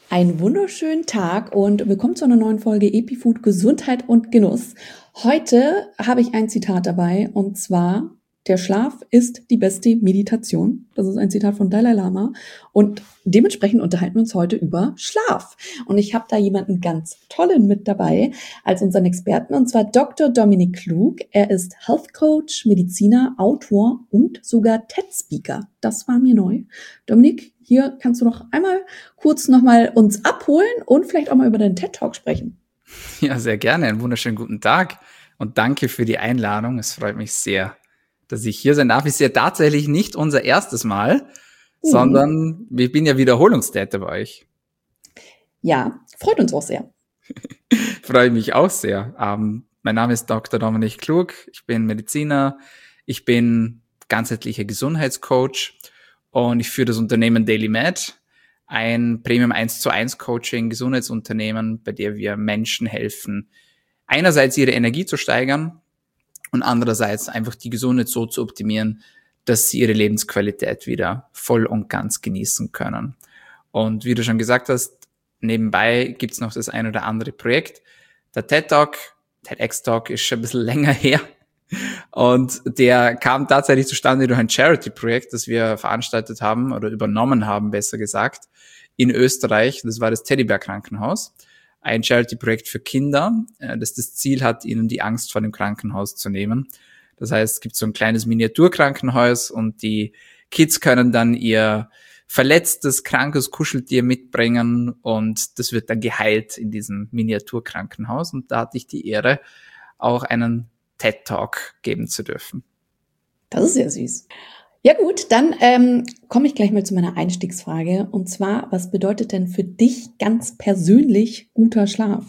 Einen wunderschönen Tag und willkommen zu einer neuen Folge EpiFood Gesundheit und Genuss. Heute habe ich ein Zitat dabei und zwar: Der Schlaf ist die beste Meditation. Das ist ein Zitat von Dalai Lama und dementsprechend unterhalten wir uns heute über Schlaf. Und ich habe da jemanden ganz Tollen mit dabei als unseren Experten und zwar Dr. Dominik Klug. Er ist Health Coach, Mediziner, Autor und sogar TED-Speaker. Das war mir neu. Dominik, hier kannst du noch einmal kurz nochmal uns abholen und vielleicht auch mal über deinen TED-Talk sprechen. Ja, sehr gerne. Einen wunderschönen guten Tag und danke für die Einladung. Es freut mich sehr, dass ich hier sein darf. Ist ja tatsächlich nicht unser erstes Mal, sondern ich bin ja Wiederholungstäter bei euch. Ja, freut uns auch sehr. Freue mich auch sehr. Mein Name ist Dr. Dominik Klug. Ich bin Mediziner. Ich bin ganzheitlicher Gesundheitscoach und ich führe das Unternehmen DailyMed, ein Premium 1:1 Coaching Gesundheitsunternehmen, bei der wir Menschen helfen, einerseits ihre Energie zu steigern und andererseits einfach die Gesundheit so zu optimieren, dass sie ihre Lebensqualität wieder voll und ganz genießen können. Und wie du schon gesagt hast, nebenbei gibt's noch das ein oder andere Projekt. Der TED-Talk, TEDx-Talk ist schon ein bisschen länger her. Und der kam tatsächlich zustande durch ein Charity-Projekt, das wir veranstaltet haben oder übernommen haben, besser gesagt, in Österreich. Das war das Teddybär-Krankenhaus. Ein Charity-Projekt für Kinder, das das Ziel hat, ihnen die Angst vor dem Krankenhaus zu nehmen. Das heißt, es gibt so ein kleines Miniaturkrankenhaus und die Kids können dann ihr verletztes, krankes Kuscheltier mitbringen und das wird dann geheilt in diesem Miniaturkrankenhaus. Und da hatte ich die Ehre, auch einen TED-Talk geben zu dürfen. Das ist sehr süß. Ja gut, dann komme ich gleich mal zu meiner Einstiegsfrage. Und zwar, was bedeutet denn für dich ganz persönlich guter Schlaf?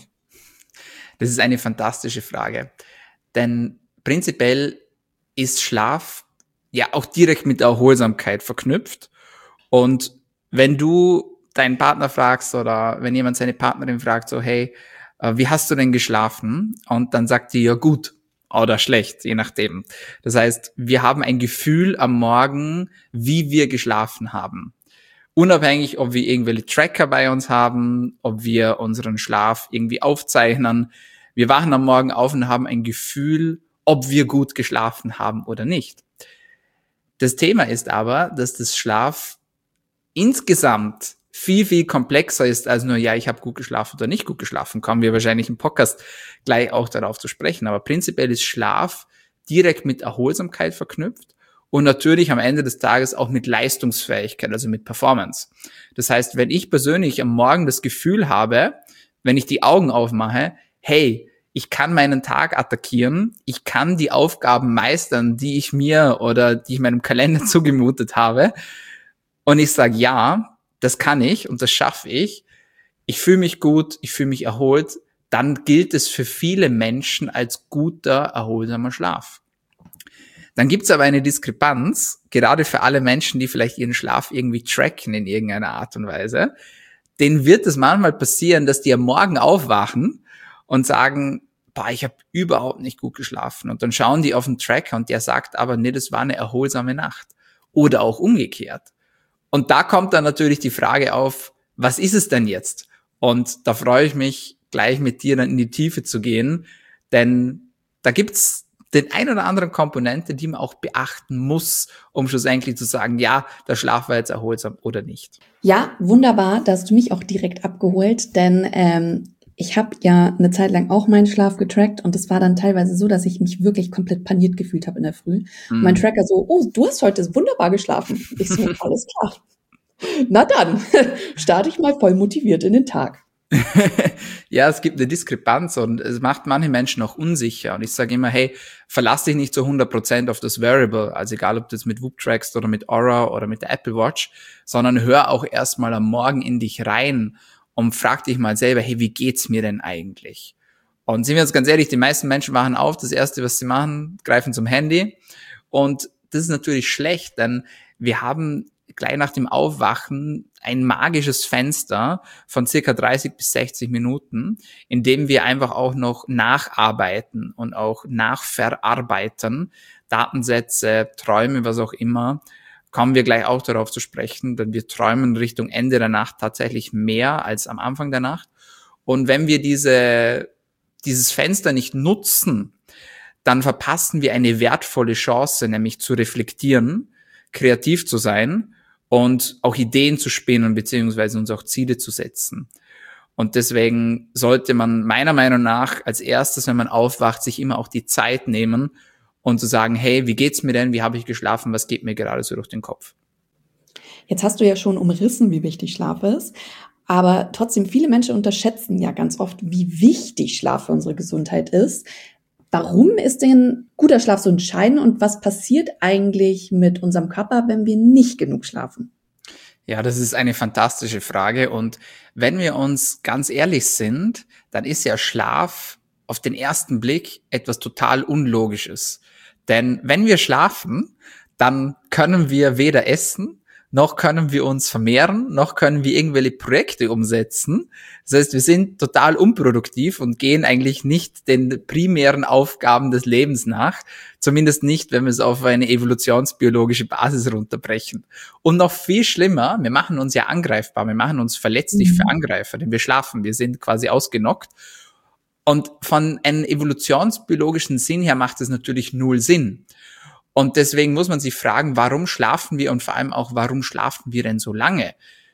Das ist eine fantastische Frage. Denn prinzipiell ist Schlaf ja auch direkt mit der Erholsamkeit verknüpft. Und wenn du deinen Partner fragst oder wenn jemand seine Partnerin fragt, so, hey, wie hast du denn geschlafen? Und dann sagt die, ja gut oder schlecht, je nachdem. Das heißt, wir haben ein Gefühl am Morgen, wie wir geschlafen haben. Unabhängig, ob wir irgendwelche Tracker bei uns haben, ob wir unseren Schlaf irgendwie aufzeichnen. Wir wachen am Morgen auf und haben ein Gefühl, ob wir gut geschlafen haben oder nicht. Das Thema ist aber, dass das Schlaf insgesamt viel, viel komplexer ist als nur, ja, ich habe gut geschlafen oder nicht gut geschlafen. Kommen wir wahrscheinlich im Podcast gleich auch darauf zu sprechen. Aber prinzipiell ist Schlaf direkt mit Erholsamkeit verknüpft und natürlich am Ende des Tages auch mit Leistungsfähigkeit, also mit Performance. Das heißt, wenn ich persönlich am Morgen das Gefühl habe, wenn ich die Augen aufmache, hey, ich kann meinen Tag attackieren, ich kann die Aufgaben meistern, die ich mir oder die ich meinem Kalender zugemutet habe, und ich sage, ja, das kann ich und das schaffe ich fühle mich gut, ich fühle mich erholt, dann gilt es für viele Menschen als guter, erholsamer Schlaf. Dann gibt es aber eine Diskrepanz, gerade für alle Menschen, die vielleicht ihren Schlaf irgendwie tracken in irgendeiner Art und Weise. Denen wird es manchmal passieren, dass die am Morgen aufwachen und sagen, boah, ich habe überhaupt nicht gut geschlafen. Und dann schauen die auf den Tracker und der sagt aber, nee, das war eine erholsame Nacht. Oder auch umgekehrt. Und da kommt dann natürlich die Frage auf, was ist es denn jetzt? Und da freue ich mich, gleich mit dir dann in die Tiefe zu gehen, denn da gibt's den ein oder anderen Komponente, die man auch beachten muss, um schlussendlich zu sagen, ja, der Schlaf war jetzt erholsam oder nicht. Ja, wunderbar, da hast du mich auch direkt abgeholt, denn ich habe ja eine Zeit lang auch meinen Schlaf getrackt und es war dann teilweise so, dass ich mich wirklich komplett paniert gefühlt habe in der Früh. Und mein Tracker so, oh, du hast heute wunderbar geschlafen. Ich so, alles klar. Na dann, starte ich mal voll motiviert in den Tag. Ja, es gibt eine Diskrepanz und es macht manche Menschen auch unsicher. Und ich sage immer, hey, verlass dich nicht zu 100% auf das Variable, also egal, ob du jetzt mit Whoop trackst oder mit Aura oder mit der Apple Watch, sondern hör auch erstmal am Morgen in dich rein und frag dich mal selber, hey, wie geht's mir denn eigentlich? Und sind wir uns ganz ehrlich, die meisten Menschen wachen auf, das Erste, was sie machen, greifen zum Handy. Und das ist natürlich schlecht, denn wir haben gleich nach dem Aufwachen ein magisches Fenster von circa 30 bis 60 Minuten, in dem wir einfach auch noch nacharbeiten und auch nachverarbeiten, Datensätze, Träume, was auch immer, kommen wir gleich auch darauf zu sprechen, denn wir träumen Richtung Ende der Nacht tatsächlich mehr als am Anfang der Nacht. Und wenn wir dieses Fenster nicht nutzen, dann verpassen wir eine wertvolle Chance, nämlich zu reflektieren, kreativ zu sein und auch Ideen zu spinnen, beziehungsweise uns auch Ziele zu setzen. Und deswegen sollte man meiner Meinung nach als erstes, wenn man aufwacht, sich immer auch die Zeit nehmen und zu sagen, hey, wie geht's mir denn? Wie habe ich geschlafen? Was geht mir gerade so durch den Kopf? Jetzt hast du ja schon umrissen, wie wichtig Schlaf ist. Aber trotzdem, viele Menschen unterschätzen ja ganz oft, wie wichtig Schlaf für unsere Gesundheit ist. Warum ist denn guter Schlaf so entscheidend und was passiert eigentlich mit unserem Körper, wenn wir nicht genug schlafen? Ja, das ist eine fantastische Frage. Und wenn wir uns ganz ehrlich sind, dann ist ja Schlaf auf den ersten Blick etwas total Unlogisches. Denn wenn wir schlafen, dann können wir weder essen, noch können wir uns vermehren, noch können wir irgendwelche Projekte umsetzen. Das heißt, wir sind total unproduktiv und gehen eigentlich nicht den primären Aufgaben des Lebens nach. Zumindest nicht, wenn wir es auf eine evolutionsbiologische Basis runterbrechen. Und noch viel schlimmer, wir machen uns ja angreifbar, wir machen uns verletzlich für Angreifer, denn wir schlafen, wir sind quasi ausgenockt. Und von einem evolutionsbiologischen Sinn her macht es natürlich null Sinn. Und deswegen muss man sich fragen, warum schlafen wir und vor allem auch, warum schlafen wir denn so lange?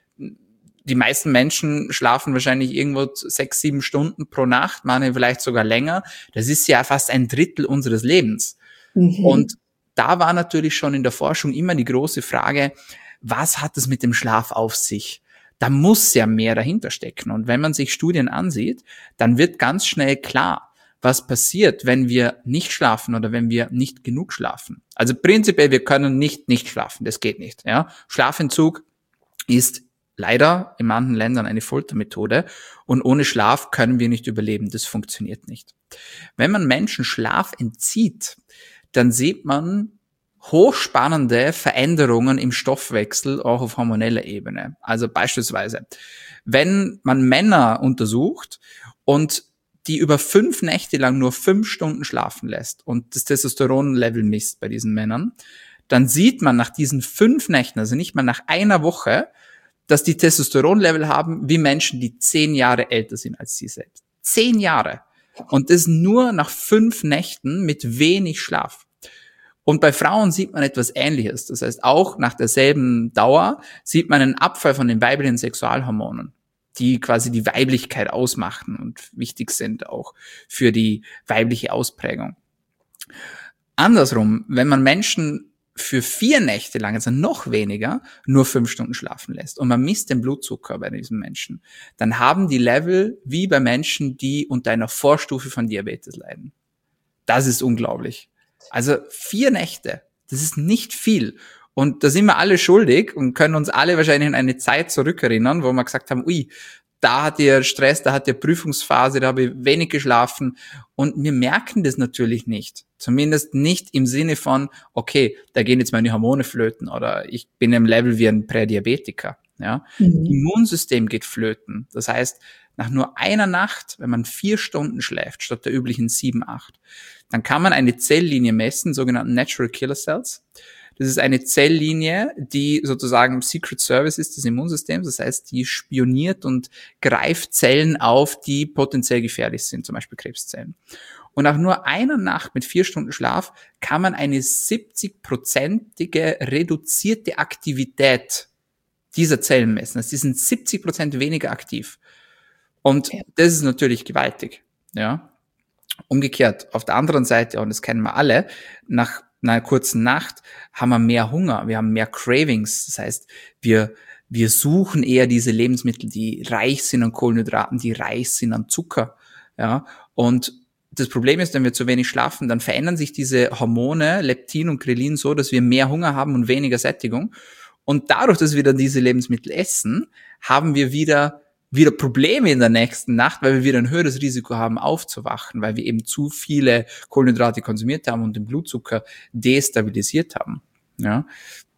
Die meisten Menschen schlafen wahrscheinlich irgendwo 6, 7 Stunden pro Nacht, manche vielleicht sogar länger. Das ist ja fast ein Drittel unseres Lebens. Und da war natürlich schon in der Forschung immer die große Frage, was hat es mit dem Schlaf auf sich? Da muss ja mehr dahinter stecken. Und wenn man sich Studien ansieht, dann wird ganz schnell klar, was passiert, wenn wir nicht schlafen oder wenn wir nicht genug schlafen. Also prinzipiell, wir können nicht schlafen, das geht nicht. Ja? Schlafentzug ist leider in manchen Ländern eine Foltermethode und ohne Schlaf können wir nicht überleben, das funktioniert nicht. Wenn man Menschen Schlaf entzieht, dann sieht man hochspannende Veränderungen im Stoffwechsel, auch auf hormoneller Ebene. Also beispielsweise, wenn man Männer untersucht und die über 5 Nächte lang nur 5 Stunden schlafen lässt und das Testosteronlevel misst bei diesen Männern, dann sieht man nach diesen 5 Nächten, also nicht mal nach einer Woche, dass die Testosteronlevel haben wie Menschen, die 10 Jahre älter sind als sie selbst. 10 Jahre. Und das nur nach 5 Nächten mit wenig Schlaf. Und bei Frauen sieht man etwas Ähnliches. Das heißt, auch nach derselben Dauer sieht man einen Abfall von den weiblichen Sexualhormonen, die quasi die Weiblichkeit ausmachen und wichtig sind auch für die weibliche Ausprägung. Andersrum, wenn man Menschen für 4 Nächte lang, also noch weniger, nur 5 Stunden schlafen lässt und man misst den Blutzucker bei diesen Menschen, dann haben die Level wie bei Menschen, die unter einer Vorstufe von Diabetes leiden. Das ist unglaublich. Also 4 Nächte, das ist nicht viel. Und da sind wir alle schuldig und können uns alle wahrscheinlich in eine Zeit zurückerinnern, wo wir gesagt haben, ui, da hat ihr Stress, da hat ihr Prüfungsphase, da habe ich wenig geschlafen. Und wir merken das natürlich nicht. Zumindest nicht im Sinne von, okay, da gehen jetzt meine Hormone flöten oder ich bin im Level wie ein Prädiabetiker. Ja? Immunsystem geht flöten. Das heißt, nach nur einer Nacht, wenn man 4 Stunden schläft, statt der üblichen 7, 8, dann kann man eine Zelllinie messen, sogenannten Natural Killer Cells. Das ist eine Zelllinie, die sozusagen Secret Service ist des Immunsystems. Das heißt, die spioniert und greift Zellen auf, die potenziell gefährlich sind, zum Beispiel Krebszellen. Und nach nur einer Nacht mit 4 Stunden Schlaf kann man eine 70-prozentige reduzierte Aktivität dieser Zellen messen. Also die sind 70% weniger aktiv. Und das ist natürlich gewaltig. Ja. Umgekehrt, auf der anderen Seite, und das kennen wir alle, nach einer kurzen Nacht haben wir mehr Hunger, wir haben mehr Cravings. Das heißt, wir suchen eher diese Lebensmittel, die reich sind an Kohlenhydraten, die reich sind an Zucker. Ja. Und das Problem ist, wenn wir zu wenig schlafen, dann verändern sich diese Hormone, Leptin und Grelin, so, dass wir mehr Hunger haben und weniger Sättigung. Und dadurch, dass wir dann diese Lebensmittel essen, haben wir wieder Probleme in der nächsten Nacht, weil wir wieder ein höheres Risiko haben, aufzuwachen, weil wir eben zu viele Kohlenhydrate konsumiert haben und den Blutzucker destabilisiert haben. Ja.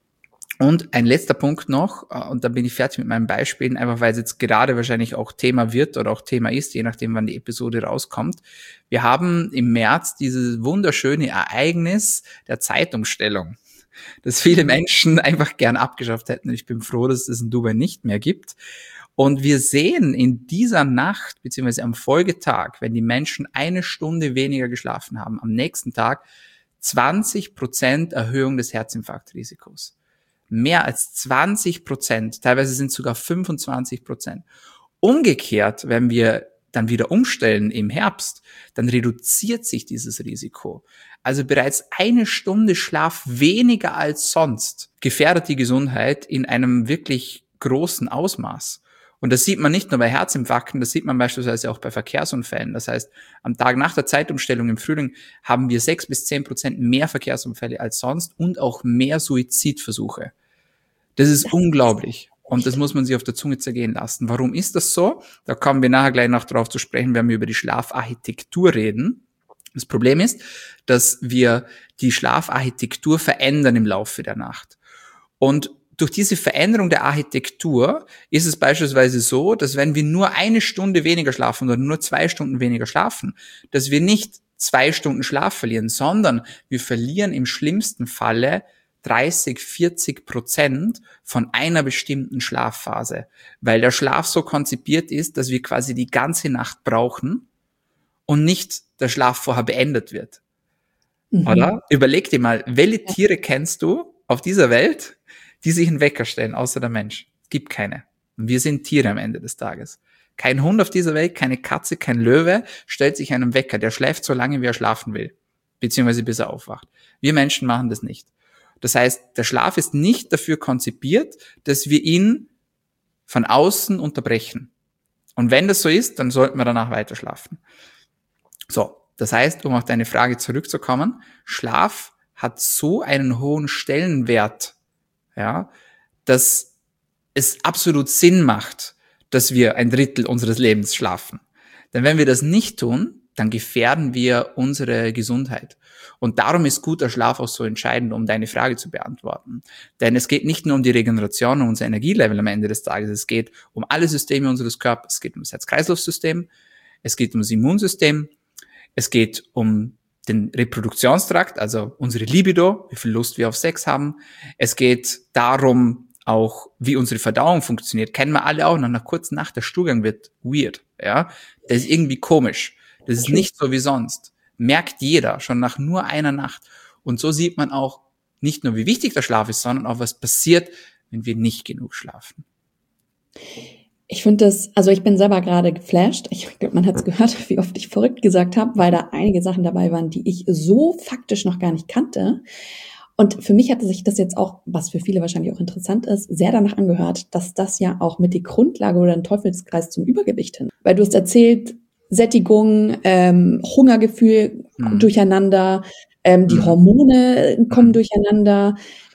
Und ein letzter Punkt noch, und dann bin ich fertig mit meinen Beispielen, einfach weil es jetzt gerade wahrscheinlich auch Thema wird oder auch Thema ist, je nachdem, wann die Episode rauskommt. Wir haben im März dieses wunderschöne Ereignis der Zeitumstellung. das viele Menschen einfach gern abgeschafft hätten. Ich bin froh, dass es in Dubai nicht mehr gibt. Und wir sehen in dieser Nacht, beziehungsweise am Folgetag, wenn die Menschen 1 Stunde weniger geschlafen haben, am nächsten Tag 20% Erhöhung des Herzinfarktrisikos. Mehr als 20%, teilweise sind es sogar 25%. Umgekehrt, wenn wir dann wieder umstellen im Herbst, dann reduziert sich dieses Risiko. Also bereits 1 Stunde Schlaf weniger als sonst gefährdet die Gesundheit in einem wirklich großen Ausmaß. Und das sieht man nicht nur bei Herzinfarkten, das sieht man beispielsweise auch bei Verkehrsunfällen. Das heißt, am Tag nach der Zeitumstellung im Frühling haben wir 6-10% mehr Verkehrsunfälle als sonst und auch mehr Suizidversuche. Das ist unglaublich. Und das muss man sich auf der Zunge zergehen lassen. Warum ist das so? Da kommen wir nachher gleich noch drauf zu sprechen, wenn wir über die Schlafarchitektur reden. Das Problem ist, dass wir die Schlafarchitektur verändern im Laufe der Nacht. Und durch diese Veränderung der Architektur ist es beispielsweise so, dass wenn wir nur 1 Stunde weniger schlafen oder nur 2 Stunden weniger schlafen, dass wir nicht 2 Stunden Schlaf verlieren, sondern wir verlieren im schlimmsten Falle 30-40% von einer bestimmten Schlafphase, weil der Schlaf so konzipiert ist, dass wir quasi die ganze Nacht brauchen und nicht der Schlaf vorher beendet wird. Oder? Überleg dir mal, welche Tiere kennst du auf dieser Welt, die sich einen Wecker stellen, außer der Mensch? Es gibt keine. Und wir sind Tiere am Ende des Tages. Kein Hund auf dieser Welt, keine Katze, kein Löwe stellt sich einen Wecker. Der schläft so lange, wie er schlafen will, beziehungsweise bis er aufwacht. Wir Menschen machen das nicht. Das heißt, der Schlaf ist nicht dafür konzipiert, dass wir ihn von außen unterbrechen. Und wenn das so ist, dann sollten wir danach weiter schlafen. So, das heißt, um auf deine Frage zurückzukommen, Schlaf hat so einen hohen Stellenwert, ja, dass es absolut Sinn macht, dass wir 1/3 unseres Lebens schlafen. Denn wenn wir das nicht tun, dann gefährden wir unsere Gesundheit. Und darum ist guter Schlaf auch so entscheidend, um deine Frage zu beantworten. Denn es geht nicht nur um die Regeneration und unser Energielevel am Ende des Tages, es geht um alle Systeme unseres Körpers. Es geht um das Herz-Kreislauf-System, es geht um das Immunsystem, es geht um den Reproduktionstrakt, also unsere Libido, wie viel Lust wir auf Sex haben. Es geht darum, auch wie unsere Verdauung funktioniert. Kennen wir alle auch, nach einer kurzen Nacht der Stuhlgang wird weird. Ja, das ist irgendwie komisch. Das ist nicht so wie sonst. Merkt jeder, schon nach nur einer Nacht. Und so sieht man auch nicht nur, wie wichtig der Schlaf ist, sondern auch, was passiert, wenn wir nicht genug schlafen. Ich finde das, also ich bin selber gerade geflasht. Ich glaube, man hat es gehört, wie oft ich verrückt gesagt habe, weil da einige Sachen dabei waren, die ich so faktisch noch gar nicht kannte. Und für mich hatte sich das jetzt auch, was für viele wahrscheinlich auch interessant ist, sehr danach angehört, dass das ja auch mit die Grundlage oder ein Teufelskreis zum Übergewicht hin. Weil du hast erzählt, Sättigung, Hungergefühl durcheinander, die Hormone kommen durcheinander.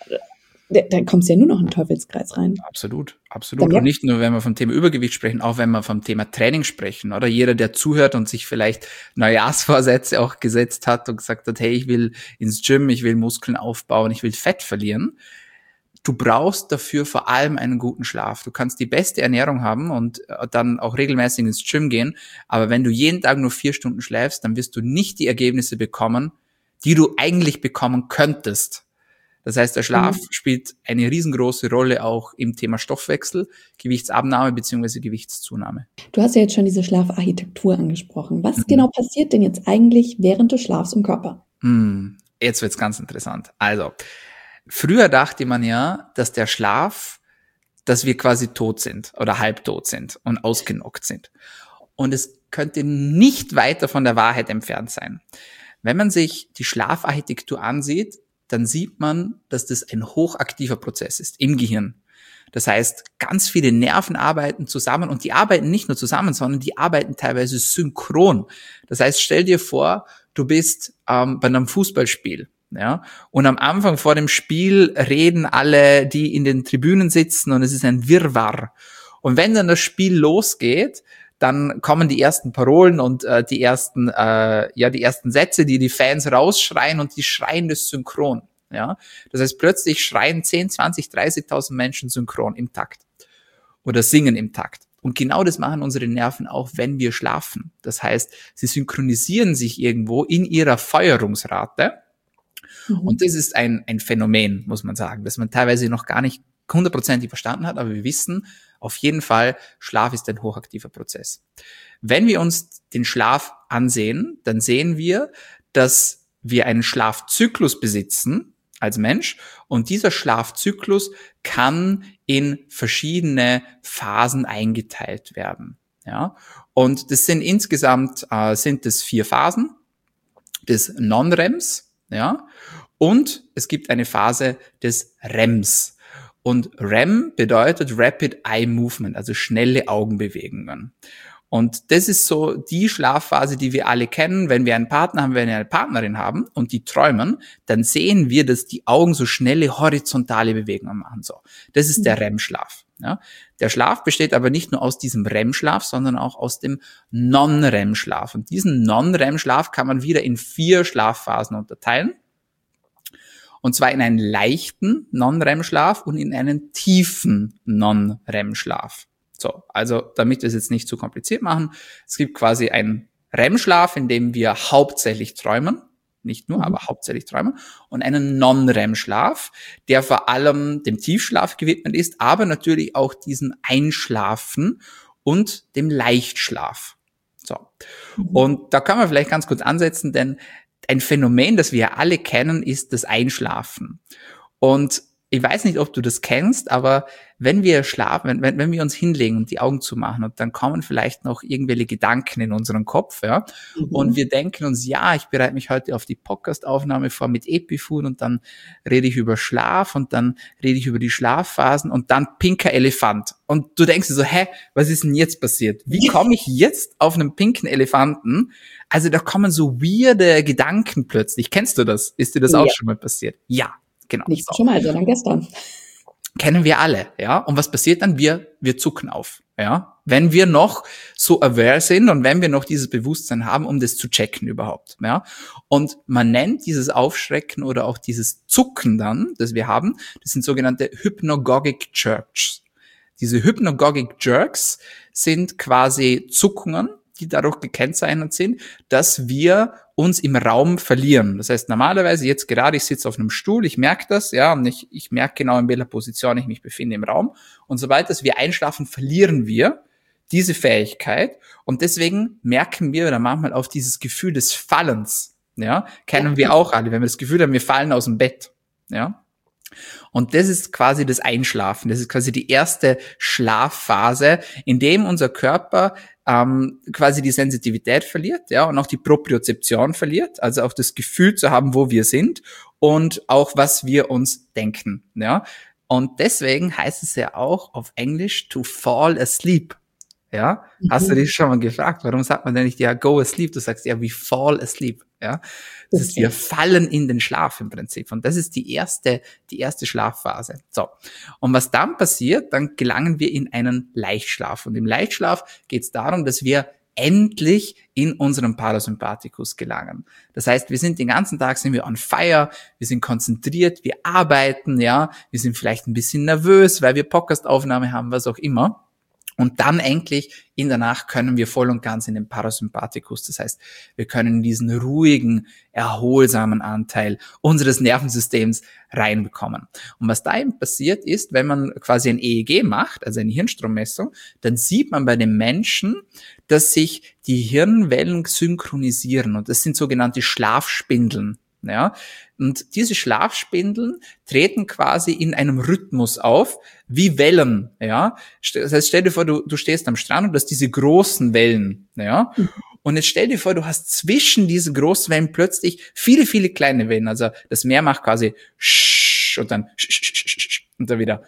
Da kommst du ja nur noch in den Teufelskreis rein. Absolut, absolut. Und nicht nur, wenn wir vom Thema Übergewicht sprechen, auch wenn wir vom Thema Training sprechen, oder? Jeder, der zuhört und sich vielleicht Neujahrsvorsätze auch gesetzt hat und gesagt hat, hey, ich will ins Gym, ich will Muskeln aufbauen, ich will Fett verlieren. Du brauchst dafür vor allem einen guten Schlaf. Du kannst die beste Ernährung haben und dann auch regelmäßig ins Gym gehen. Aber wenn du jeden Tag nur 4 Stunden schläfst, dann wirst du nicht die Ergebnisse bekommen, die du eigentlich bekommen könntest. Das heißt, der Schlaf spielt eine riesengroße Rolle auch im Thema Stoffwechsel, Gewichtsabnahme bzw. Gewichtszunahme. Du hast ja jetzt schon diese Schlafarchitektur angesprochen. Was genau passiert denn jetzt eigentlich während des Schlafs im Körper? Jetzt wird's ganz interessant. Also, früher dachte man ja, dass der Schlaf, dass wir quasi tot sind oder halbtot sind und ausgenockt sind. Und es könnte nicht weiter von der Wahrheit entfernt sein. Wenn man sich die Schlafarchitektur ansieht, dann sieht man, dass das ein hochaktiver Prozess ist im Gehirn. Das heißt, ganz viele Nerven arbeiten zusammen und die arbeiten nicht nur zusammen, sondern die arbeiten teilweise synchron. Das heißt, stell dir vor, du bist bei einem Fußballspiel, ja, und am Anfang vor dem Spiel reden alle, die in den Tribünen sitzen, und es ist ein Wirrwarr. Und wenn dann das Spiel losgeht, dann kommen die ersten Parolen und die ersten Sätze, die Fans rausschreien, und die schreien das synchron. Ja, das heißt, plötzlich schreien 10, 20, 30.000 Menschen synchron im Takt oder singen im Takt. Und genau das machen unsere Nerven auch, wenn wir schlafen. Das heißt, sie synchronisieren sich irgendwo in ihrer Feuerungsrate. Und das ist ein Phänomen, muss man sagen, das man teilweise noch gar nicht 100% verstanden hat, aber wir wissen auf jeden Fall, Schlaf ist ein hochaktiver Prozess. Wenn wir uns den Schlaf ansehen, dann sehen wir, dass wir einen Schlafzyklus besitzen als Mensch und dieser Schlafzyklus kann in verschiedene Phasen eingeteilt werden. Ja, und das sind insgesamt sind es 4 Phasen des Non-REMs, ja, und es gibt eine Phase des REMs. Und REM bedeutet Rapid Eye Movement, also schnelle Augenbewegungen. Und das ist so die Schlafphase, die wir alle kennen. Wenn wir einen Partner haben, wenn wir eine Partnerin haben und die träumen, dann sehen wir, dass die Augen so schnelle horizontale Bewegungen machen. So, das ist der REM-Schlaf. Ja. Der Schlaf besteht aber nicht nur aus diesem REM-Schlaf, sondern auch aus dem Non-REM-Schlaf. Und diesen Non-REM-Schlaf kann man wieder in 4 Schlafphasen unterteilen. Und zwar in einen leichten Non-REM-Schlaf und in einen tiefen Non-REM-Schlaf. So, also damit wir es jetzt nicht zu kompliziert machen, es gibt quasi einen REM-Schlaf, in dem wir hauptsächlich träumen, nicht nur, aber hauptsächlich träumen, und einen Non-REM-Schlaf, der vor allem dem Tiefschlaf gewidmet ist, aber natürlich auch diesem Einschlafen und dem Leichtschlaf. So, und da kann man vielleicht ganz kurz ansetzen, denn ein Phänomen, das wir alle kennen, ist das Einschlafen. Und ich weiß nicht, ob du das kennst, aber wenn wir schlafen, wenn wir uns hinlegen und die Augen zumachen und dann kommen vielleicht noch irgendwelche Gedanken in unseren Kopf, ja, und wir denken uns, ja, ich bereite mich heute auf die Podcast-Aufnahme vor mit EpiFood und dann rede ich über Schlaf und dann rede ich über die Schlafphasen und dann pinker Elefant. Und du denkst dir so, was ist denn jetzt passiert? Wie komme ich jetzt auf einen pinken Elefanten? Also da kommen so weirde Gedanken plötzlich. Kennst du das? Ist dir das auch schon mal passiert? Ja. Genau. Nicht schon mal, sondern gestern. Kennen wir alle, ja. Und was passiert dann? Wir zucken auf, ja. Wenn wir noch so aware sind und wenn wir noch dieses Bewusstsein haben, um das zu checken überhaupt, ja. Und man nennt dieses Aufschrecken oder auch dieses Zucken dann, das wir haben, das sind sogenannte Hypnagogic Jerks. Diese Hypnagogic Jerks sind quasi Zuckungen, die dadurch gekennzeichnet sind, dass wir uns im Raum verlieren. Das heißt, normalerweise jetzt gerade, ich sitze auf einem Stuhl, ich merke das, ja, und ich merke genau, in welcher Position ich mich befinde im Raum. Und sobald dass wir einschlafen, verlieren wir diese Fähigkeit. Und deswegen merken wir oder manchmal auf dieses Gefühl des Fallens, ja, kennen wir auch alle, wenn wir das Gefühl haben, wir fallen aus dem Bett, ja. Und das ist quasi das Einschlafen. Das ist quasi die erste Schlafphase, in dem unser Körper quasi die Sensitivität verliert, ja, und auch die Propriozeption verliert, also auch das Gefühl zu haben, wo wir sind und auch was wir uns denken, ja. Und deswegen heißt es ja auch auf Englisch to fall asleep. Ja, hast du dich schon mal gefragt, warum sagt man denn nicht, ja, go asleep? Du sagst ja, we fall asleep, ja. Das ist, wir fallen in den Schlaf im Prinzip. Und das ist die erste Schlafphase. So. Und was dann passiert, dann gelangen wir in einen Leichtschlaf. Und im Leichtschlaf geht es darum, dass wir endlich in unseren Parasympathikus gelangen. Das heißt, wir sind den ganzen Tag, sind wir on fire, wir sind konzentriert, wir arbeiten, ja, wir sind vielleicht ein bisschen nervös, weil wir Podcast-Aufnahme haben, was auch immer. Und dann endlich in der Nacht können wir voll und ganz in den Parasympathikus. Das heißt, wir können diesen ruhigen, erholsamen Anteil unseres Nervensystems reinbekommen. Und was da eben passiert ist, wenn man quasi ein EEG macht, also eine Hirnstrommessung, dann sieht man bei den Menschen, dass sich die Hirnwellen synchronisieren. Und das sind sogenannte Schlafspindeln. Ja, und diese Schlafspindeln treten quasi in einem Rhythmus auf, wie Wellen, ja. Das heißt, stell dir vor, du stehst am Strand und du hast diese großen Wellen, ja. Und jetzt stell dir vor, du hast zwischen diesen großen Wellen plötzlich viele, viele kleine Wellen. Also das Meer macht quasi und dann und dann wieder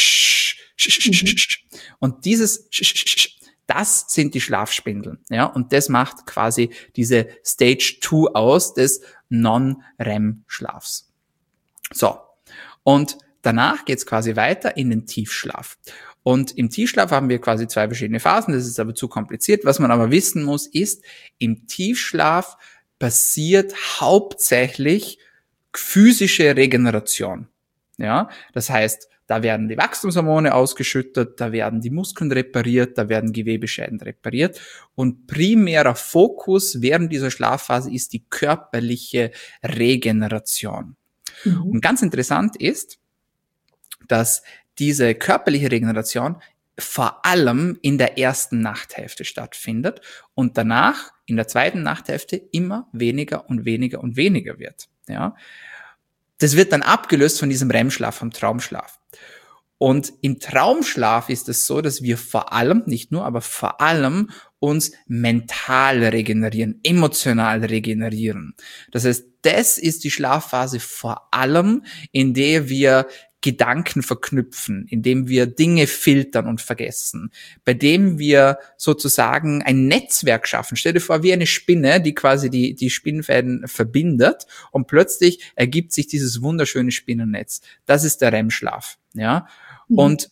und dieses das sind die Schlafspindeln, ja, und das macht quasi diese Stage 2 aus des Non-REM-Schlafs. So, und danach geht's quasi weiter in den Tiefschlaf. Und im Tiefschlaf haben wir quasi 2 verschiedene Phasen, das ist aber zu kompliziert. Was man aber wissen muss, ist, im Tiefschlaf passiert hauptsächlich physische Regeneration. Ja, das heißt, Da werden die Wachstumshormone ausgeschüttet, da werden die Muskeln repariert, da werden Gewebeschäden repariert. Und primärer Fokus während dieser Schlafphase ist die körperliche Regeneration. Und ganz interessant ist, dass diese körperliche Regeneration vor allem in der ersten Nachthälfte stattfindet und danach in der zweiten Nachthälfte immer weniger und weniger und weniger wird. Ja, das wird dann abgelöst von diesem REM-Schlaf, vom Traumschlaf. Und im Traumschlaf ist es so, dass wir vor allem, nicht nur, aber vor allem uns mental regenerieren, emotional regenerieren. Das heißt, das ist die Schlafphase vor allem, in der wir Gedanken verknüpfen, indem wir Dinge filtern und vergessen, bei dem wir sozusagen ein Netzwerk schaffen. Stell dir vor, wie eine Spinne, die quasi die Spinnfäden verbindet und plötzlich ergibt sich dieses wunderschöne Spinnennetz. Das ist der REM-Schlaf, ja. Und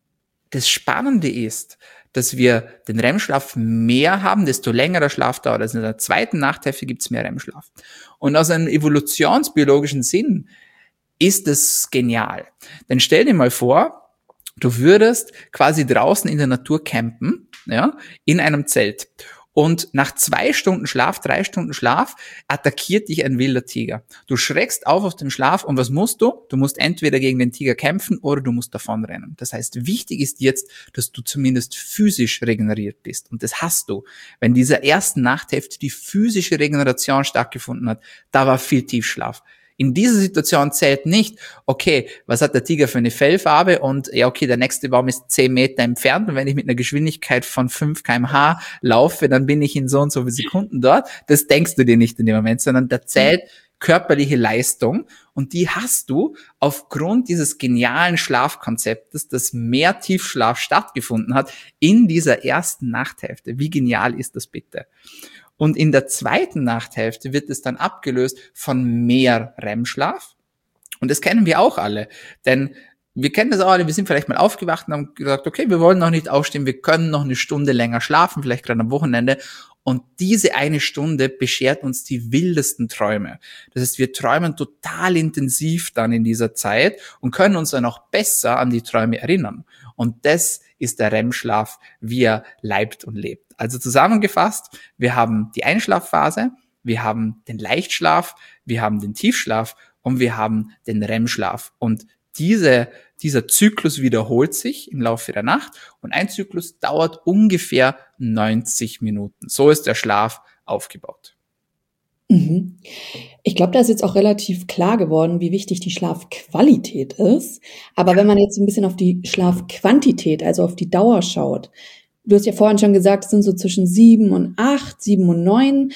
das Spannende ist, dass wir den REM-Schlaf mehr haben, desto länger der Schlaf dauert. Also in der zweiten Nachthälfte gibt es mehr REM-Schlaf. Und aus einem evolutionsbiologischen Sinn ist es genial. Denn stell dir mal vor, du würdest quasi draußen in der Natur campen, ja, in einem Zelt. Und nach 2 Stunden Schlaf, 3 Stunden Schlaf, attackiert dich ein wilder Tiger. Du schreckst auf den Schlaf und was musst du? Du musst entweder gegen den Tiger kämpfen oder du musst davonrennen. Das heißt, wichtig ist jetzt, dass du zumindest physisch regeneriert bist. Und das hast du. Wenn in dieser ersten Nachthälfte die physische Regeneration stattgefunden hat, da war viel Tiefschlaf. In dieser Situation zählt nicht, okay, was hat der Tiger für eine Fellfarbe und ja, okay, der nächste Baum ist 10 Meter entfernt und wenn ich mit einer Geschwindigkeit von 5 km/h laufe, dann bin ich in so und so viele Sekunden dort. Das denkst du dir nicht in dem Moment, sondern da zählt körperliche Leistung und die hast du aufgrund dieses genialen Schlafkonzeptes, dass mehr Tiefschlaf stattgefunden hat in dieser ersten Nachthälfte. Wie genial ist das bitte? Und in der zweiten Nachthälfte wird es dann abgelöst von mehr REM-Schlaf. Und das kennen wir auch alle. Denn wir kennen das auch alle, wir sind vielleicht mal aufgewacht und haben gesagt, okay, wir wollen noch nicht aufstehen, wir können noch eine Stunde länger schlafen, vielleicht gerade am Wochenende. Und diese eine Stunde beschert uns die wildesten Träume. Das heißt, wir träumen total intensiv dann in dieser Zeit und können uns dann auch besser an die Träume erinnern. Und das ist der REM-Schlaf, wie er leibt und lebt. Also zusammengefasst, wir haben die Einschlafphase, wir haben den Leichtschlaf, wir haben den Tiefschlaf und wir haben den REM-Schlaf. Und dieser Zyklus wiederholt sich im Laufe der Nacht und ein Zyklus dauert ungefähr 90 Minuten. So ist der Schlaf aufgebaut. Ich glaube, da ist jetzt auch relativ klar geworden, wie wichtig die Schlafqualität ist. Aber wenn man jetzt ein bisschen auf die Schlafquantität, also auf die Dauer schaut, du hast ja vorhin schon gesagt, es sind so zwischen 7 und 8, 7 und 9.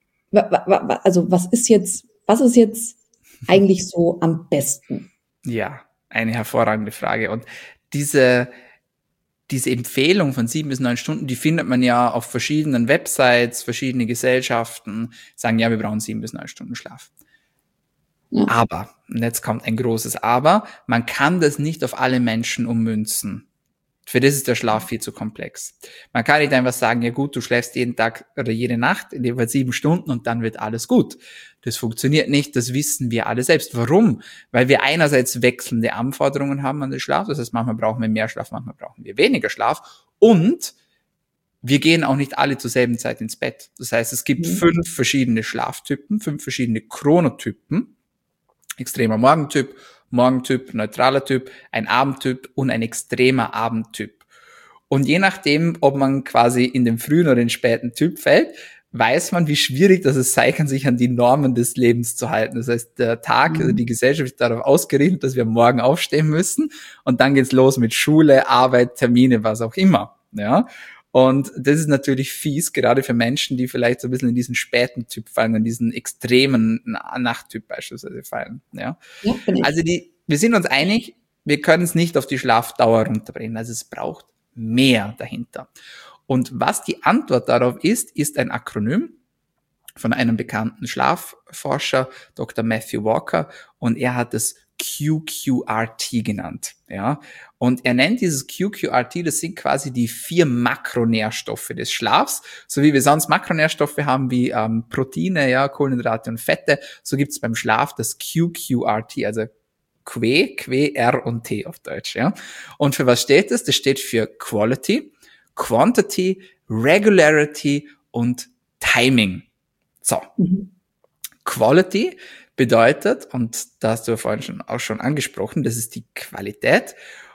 Also was ist jetzt eigentlich so am besten? Ja, eine hervorragende Frage. Und diese Empfehlung von 7 bis 9 Stunden, die findet man ja auf verschiedenen Websites, verschiedene Gesellschaften sagen, ja, wir brauchen 7 bis 9 Stunden Schlaf. Ja. Aber, und jetzt kommt ein großes Aber, man kann das nicht auf alle Menschen ummünzen. Für das ist der Schlaf viel zu komplex. Man kann nicht einfach sagen, ja gut, du schläfst jeden Tag oder jede Nacht in jeweils 7 Stunden und dann wird alles gut. Das funktioniert nicht, das wissen wir alle selbst. Warum? Weil wir einerseits wechselnde Anforderungen haben an den Schlaf, das heißt, manchmal brauchen wir mehr Schlaf, manchmal brauchen wir weniger Schlaf und wir gehen auch nicht alle zur selben Zeit ins Bett. Das heißt, es gibt 5 verschiedene Schlaftypen, 5 verschiedene Chronotypen, extremer Morgentyp, neutraler Typ, ein Abendtyp und ein extremer Abendtyp. Und je nachdem, ob man quasi in den frühen oder den späten Typ fällt, weiß man, wie schwierig das sein kann, sich an die Normen des Lebens zu halten. Das heißt, der Tag, also die Gesellschaft ist darauf ausgerichtet, dass wir morgen aufstehen müssen und dann geht's los mit Schule, Arbeit, Termine, was auch immer. Ja. Und das ist natürlich fies, gerade für Menschen, die vielleicht so ein bisschen in diesen späten Typ fallen, in diesen extremen Nachttyp beispielsweise fallen. Ja. Also wir sind uns einig, wir können es nicht auf die Schlafdauer runterbringen. Also es braucht mehr dahinter. Und was die Antwort darauf ist ein Akronym von einem bekannten Schlafforscher, Dr. Matthew Walker, und er hat es QQRT genannt, ja. Und er nennt dieses QQRT, das sind quasi die 4 Makronährstoffe des Schlafs, so wie wir sonst Makronährstoffe haben, wie Proteine, ja, Kohlenhydrate und Fette, so gibt es beim Schlaf das QQRT, also R und T auf Deutsch, ja. Und für was steht das? Das steht für Quality, Quantity, Regularity und Timing. So. Quality bedeutet, und da hast du ja vorhin auch schon angesprochen, das ist die Qualität.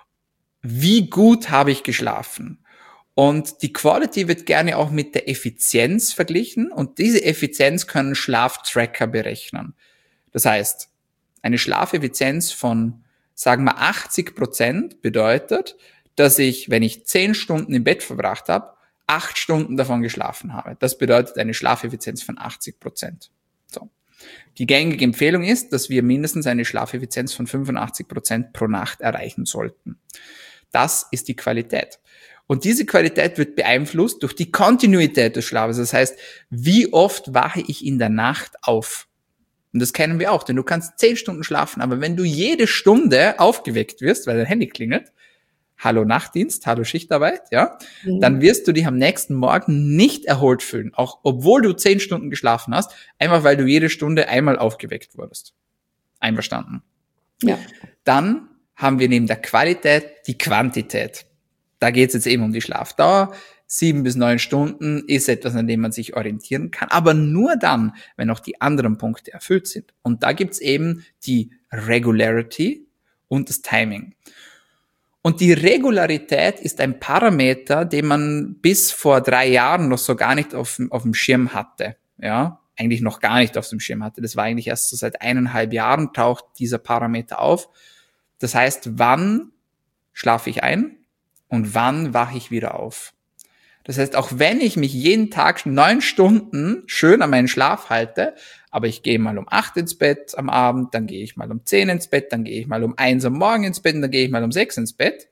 Wie gut habe ich geschlafen? Und die Quality wird gerne auch mit der Effizienz verglichen und diese Effizienz können Schlaftracker berechnen. Das heißt, eine Schlafeffizienz von, sagen wir 80% bedeutet, dass ich, wenn ich 10 Stunden im Bett verbracht habe, 8 Stunden davon geschlafen habe. Das bedeutet eine Schlafeffizienz von 80%. So. Die gängige Empfehlung ist, dass wir mindestens eine Schlafeffizienz von 85% pro Nacht erreichen sollten. Das ist die Qualität. Und diese Qualität wird beeinflusst durch die Kontinuität des Schlafes. Das heißt, wie oft wache ich in der Nacht auf? Und das kennen wir auch, denn du kannst 10 Stunden schlafen, aber wenn du jede Stunde aufgeweckt wirst, weil dein Handy klingelt, hallo Nachtdienst, hallo Schichtarbeit, ja, dann wirst du dich am nächsten Morgen nicht erholt fühlen, auch obwohl du 10 Stunden geschlafen hast, einfach weil du jede Stunde einmal aufgeweckt wurdest. Einverstanden? Ja. Dann haben wir neben der Qualität die Quantität. Da geht es jetzt eben um die Schlafdauer. 7 bis 9 Stunden ist etwas, an dem man sich orientieren kann, aber nur dann, wenn auch die anderen Punkte erfüllt sind. Und da gibt's eben die Regularity und das Timing. Und die Regularität ist ein Parameter, den man bis vor 3 Jahren noch so gar nicht auf dem Schirm hatte. Ja, eigentlich noch gar nicht auf dem Schirm hatte. Das war eigentlich erst so seit 1,5 Jahren taucht dieser Parameter auf. Das heißt, wann schlafe ich ein und wann wache ich wieder auf? Das heißt, auch wenn ich mich jeden Tag 9 Stunden schön an meinen Schlaf halte, aber ich gehe mal um 8 ins Bett am Abend, dann gehe ich mal um 10 ins Bett, dann gehe ich mal um 1 am Morgen ins Bett und dann gehe ich mal um 6 ins Bett.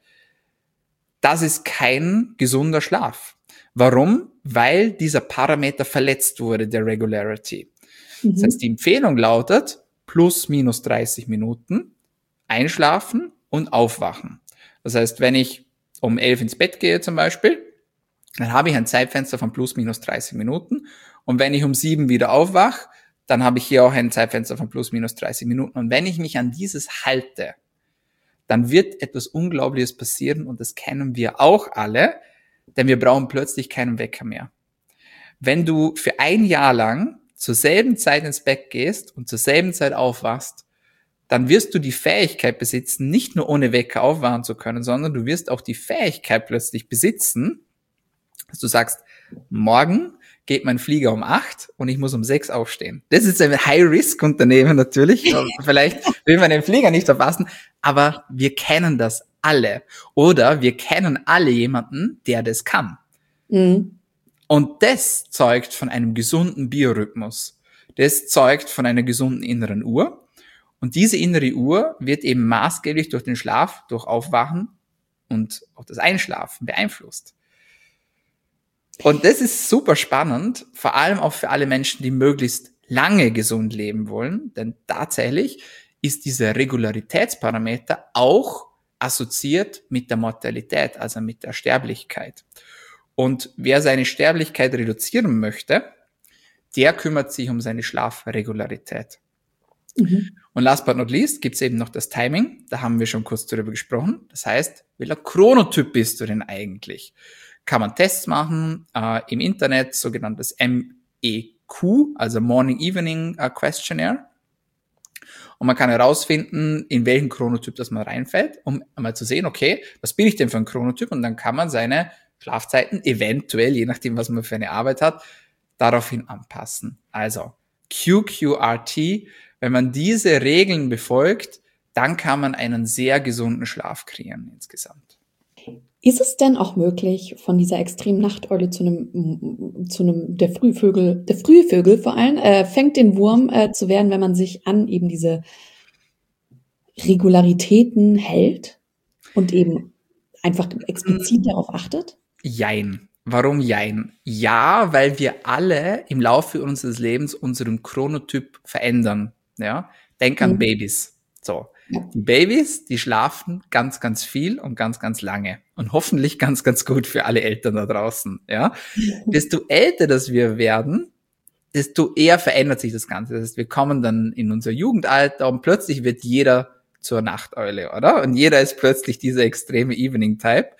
Das ist kein gesunder Schlaf. Warum? Weil dieser Parameter verletzt wurde, der Regularity. Das heißt, die Empfehlung lautet plus minus 30 Minuten einschlafen und aufwachen. Das heißt, wenn ich um 11 ins Bett gehe zum Beispiel, dann habe ich ein Zeitfenster von plus minus 30 Minuten. Und wenn ich um 7 wieder aufwache, dann habe ich hier auch ein Zeitfenster von plus minus 30 Minuten. Und wenn ich mich an dieses halte, dann wird etwas Unglaubliches passieren und das kennen wir auch alle, denn wir brauchen plötzlich keinen Wecker mehr. Wenn du für 1 Jahr lang zur selben Zeit ins Bett gehst und zur selben Zeit aufwachst, dann wirst du die Fähigkeit besitzen, nicht nur ohne Wecker aufwachen zu können, sondern du wirst auch die Fähigkeit plötzlich besitzen, dass du sagst, morgen geht mein Flieger um 8 und ich muss um 6 aufstehen. Das ist ein High-Risk-Unternehmen natürlich. Vielleicht will man den Flieger nicht verpassen, aber wir kennen das alle. Oder wir kennen alle jemanden, der das kann. Und das zeugt von einem gesunden Biorhythmus. Das zeugt von einer gesunden inneren Uhr. Und diese innere Uhr wird eben maßgeblich durch den Schlaf, durch Aufwachen und auch das Einschlafen beeinflusst. Und das ist super spannend, vor allem auch für alle Menschen, die möglichst lange gesund leben wollen, denn tatsächlich ist dieser Regularitätsparameter auch assoziiert mit der Mortalität, also mit der Sterblichkeit. Und wer seine Sterblichkeit reduzieren möchte, der kümmert sich um seine Schlafregularität. Und last but not least gibt es eben noch das Timing, da haben wir schon kurz darüber gesprochen. Das heißt, welcher Chronotyp bist du denn eigentlich? Kann man Tests machen im Internet, sogenanntes MEQ, also Morning Evening Questionnaire. Und man kann herausfinden, in welchen Chronotyp das man reinfällt, um einmal zu sehen, okay, was bin ich denn für ein Chronotyp? Und dann kann man seine Schlafzeiten eventuell, je nachdem, was man für eine Arbeit hat, daraufhin anpassen. Also QQRT, wenn man diese Regeln befolgt, dann kann man einen sehr gesunden Schlaf kreieren insgesamt. Ist es denn auch möglich, von dieser extremen Nachteule zu einem der Frühvögel vor allem, fängt den Wurm zu werden, wenn man sich an eben diese Regularitäten hält und eben einfach explizit darauf achtet? Jein. Warum jein? Ja, weil wir alle im Laufe unseres Lebens unseren Chronotyp verändern. Ja? Denk an Babys. So. Die Babys, die schlafen ganz, ganz viel und ganz, ganz lange. Und hoffentlich ganz, ganz gut für alle Eltern da draußen. Ja? Desto älter das wir werden, desto eher verändert sich das Ganze. Das heißt, wir kommen dann in unser Jugendalter und plötzlich wird jeder zur Nachteule, oder? Und jeder ist plötzlich dieser extreme Evening-Type.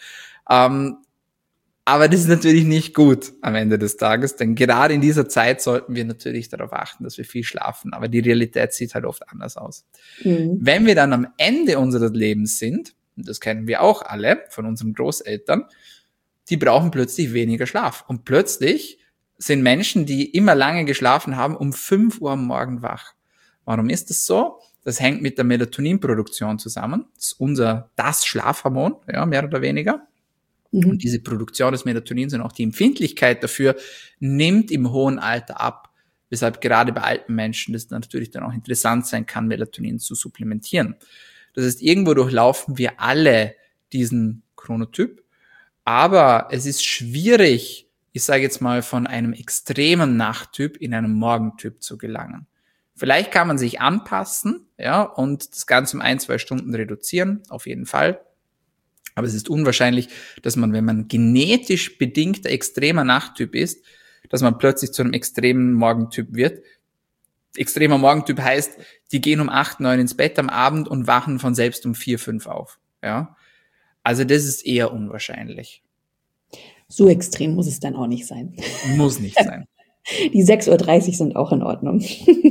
Aber das ist natürlich nicht gut am Ende des Tages, denn gerade in dieser Zeit sollten wir natürlich darauf achten, dass wir viel schlafen. Aber die Realität sieht halt oft anders aus. Wenn wir dann am Ende unseres Lebens sind, und das kennen wir auch alle von unseren Großeltern, die brauchen plötzlich weniger Schlaf. Und plötzlich sind Menschen, die immer lange geschlafen haben, um 5 Uhr am Morgen wach. Warum ist das so? Das hängt mit der Melatoninproduktion zusammen. Das ist das Schlafhormon, ja, mehr oder weniger. Und diese Produktion des Melatonins und auch die Empfindlichkeit dafür nimmt im hohen Alter ab. Weshalb gerade bei alten Menschen das natürlich dann auch interessant sein kann, Melatonin zu supplementieren. Das heißt, irgendwo durchlaufen wir alle diesen Chronotyp. Aber es ist schwierig, ich sage jetzt mal, von einem extremen Nachttyp in einen Morgentyp zu gelangen. Vielleicht kann man sich anpassen, ja, und das Ganze um 1-2 Stunden reduzieren, auf jeden Fall. Aber es ist unwahrscheinlich, dass man, wenn man genetisch bedingter extremer Nachttyp ist, dass man plötzlich zu einem extremen Morgentyp wird. Extremer Morgentyp heißt, die gehen um 8, 9 ins Bett am Abend und wachen von selbst um 4, 5 auf. Ja, also das ist eher unwahrscheinlich. So extrem muss es dann auch nicht sein. Muss nicht sein. Die 6:30 Uhr sind auch in Ordnung.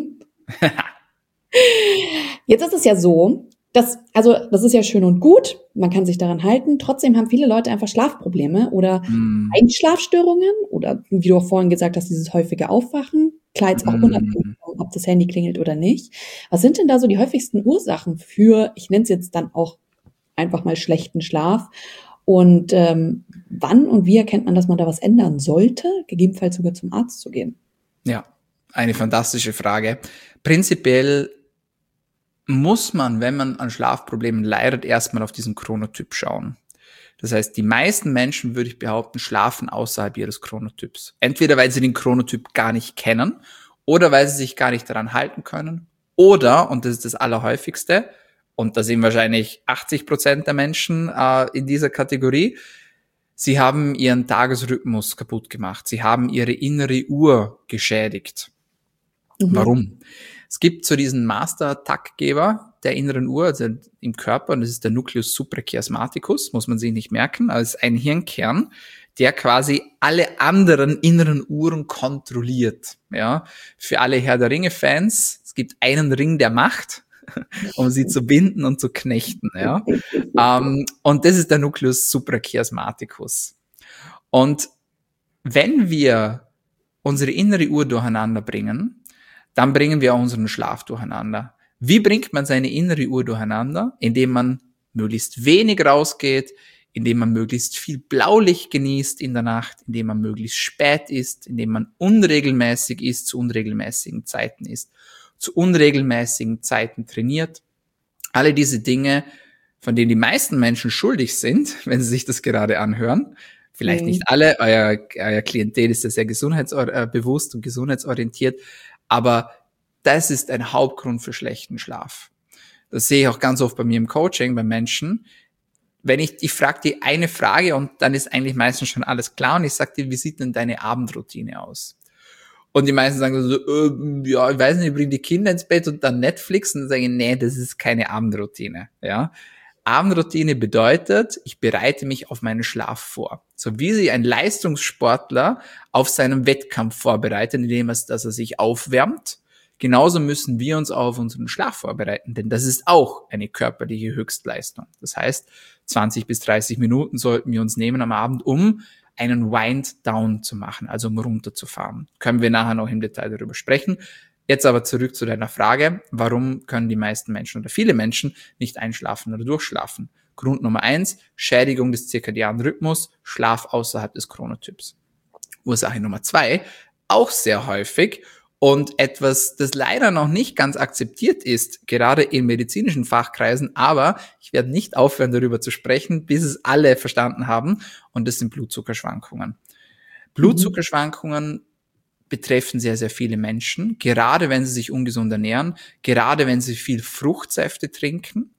Jetzt ist es ja so, das ist ja schön und gut, man kann sich daran halten. Trotzdem haben viele Leute einfach Schlafprobleme oder Einschlafstörungen oder, wie du auch vorhin gesagt hast, dieses häufige Aufwachen. Klar, jetzt auch unabhängig, ob das Handy klingelt oder nicht. Was sind denn da so die häufigsten Ursachen für, ich nenne es jetzt dann auch einfach mal schlechten Schlaf? Und wann und wie erkennt man, dass man da was ändern sollte, gegebenenfalls sogar zum Arzt zu gehen? Ja, eine fantastische Frage. Prinzipiell muss man, wenn man an Schlafproblemen leidet, erstmal auf diesen Chronotyp schauen. Das heißt, die meisten Menschen, würde ich behaupten, schlafen außerhalb ihres Chronotyps. Entweder weil sie den Chronotyp gar nicht kennen oder weil sie sich gar nicht daran halten können oder, und das ist das Allerhäufigste, und da sind wahrscheinlich 80% der Menschen in dieser Kategorie, sie haben ihren Tagesrhythmus kaputt gemacht. Sie haben ihre innere Uhr geschädigt. Warum? Es gibt so diesen Master-Taktgeber der inneren Uhr, also im Körper, und das ist der Nucleus suprachiasmaticus, muss man sich nicht merken, als ein Hirnkern, der quasi alle anderen inneren Uhren kontrolliert. Ja, für alle Herr der Ringe-Fans, es gibt einen Ring der Macht, um sie zu binden und zu knechten. Ja, und das ist der Nucleus suprachiasmaticus. Und wenn wir unsere innere Uhr durcheinander bringen, dann bringen wir auch unseren Schlaf durcheinander. Wie bringt man seine innere Uhr durcheinander? Indem man möglichst wenig rausgeht, indem man möglichst viel Blaulicht genießt in der Nacht, indem man möglichst spät isst, indem man unregelmäßig isst, zu unregelmäßigen Zeiten isst, zu unregelmäßigen Zeiten trainiert. Alle diese Dinge, von denen die meisten Menschen schuldig sind, wenn sie sich das gerade anhören. Vielleicht nicht alle, euer Klientel ist ja sehr gesundheitsbewusst und gesundheitsorientiert, aber das ist ein Hauptgrund für schlechten Schlaf. Das sehe ich auch ganz oft bei mir im Coaching, bei Menschen. Wenn ich frage die eine Frage und dann ist eigentlich meistens schon alles klar und ich sage dir, wie sieht denn deine Abendroutine aus? Und die meisten sagen so, ja, ich weiß nicht, ich bringe die Kinder ins Bett und dann Netflix und dann sage ich, nee, das ist keine Abendroutine, ja. Abendroutine bedeutet, ich bereite mich auf meinen Schlaf vor. So wie sich ein Leistungssportler auf seinen Wettkampf vorbereitet, indem er sich aufwärmt, genauso müssen wir uns auch auf unseren Schlaf vorbereiten, denn das ist auch eine körperliche Höchstleistung. Das heißt, 20 bis 30 Minuten sollten wir uns nehmen am Abend, um einen Wind-Down zu machen, also um runterzufahren. Können wir nachher noch im Detail darüber sprechen. Jetzt aber zurück zu deiner Frage, warum können die meisten Menschen oder viele Menschen nicht einschlafen oder durchschlafen? Grund Nummer 1, Schädigung des zirkadianen Rhythmus, Schlaf außerhalb des Chronotyps. Ursache Nummer 2, auch sehr häufig und etwas, das leider noch nicht ganz akzeptiert ist, gerade in medizinischen Fachkreisen, aber ich werde nicht aufhören, darüber zu sprechen, bis es alle verstanden haben, und das sind Blutzuckerschwankungen. Blutzuckerschwankungen betreffen sehr, sehr viele Menschen, gerade wenn sie sich ungesund ernähren, gerade wenn sie viel Fruchtsäfte trinken,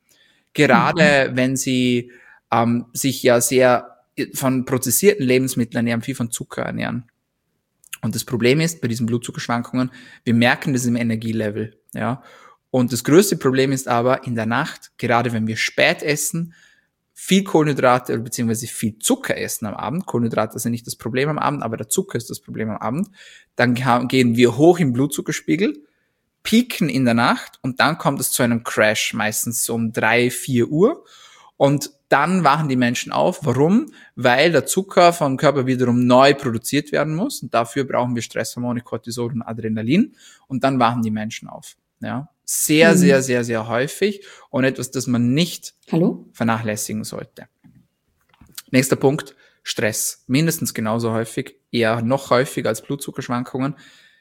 gerade wenn sie sich ja sehr von prozessierten Lebensmitteln ernähren, viel von Zucker ernähren. Und das Problem ist, bei diesen Blutzuckerschwankungen, wir merken das im Energielevel, ja. Und das größte Problem ist aber in der Nacht, gerade wenn wir spät essen, viel Kohlenhydrate bzw. viel Zucker essen am Abend. Kohlenhydrate sind nicht das Problem am Abend, aber der Zucker ist das Problem am Abend. Dann gehen wir hoch im Blutzuckerspiegel, pieken in der Nacht und dann kommt es zu einem Crash, meistens um 3, 4 Uhr. Und dann wachen die Menschen auf. Warum? Weil der Zucker vom Körper wiederum neu produziert werden muss. Und dafür brauchen wir Stresshormone, Cortisol und Adrenalin. Und dann wachen die Menschen auf. Ja, sehr, sehr, sehr, sehr häufig und etwas, das man nicht vernachlässigen sollte. Nächster Punkt, Stress. Mindestens genauso häufig, eher noch häufiger als Blutzuckerschwankungen.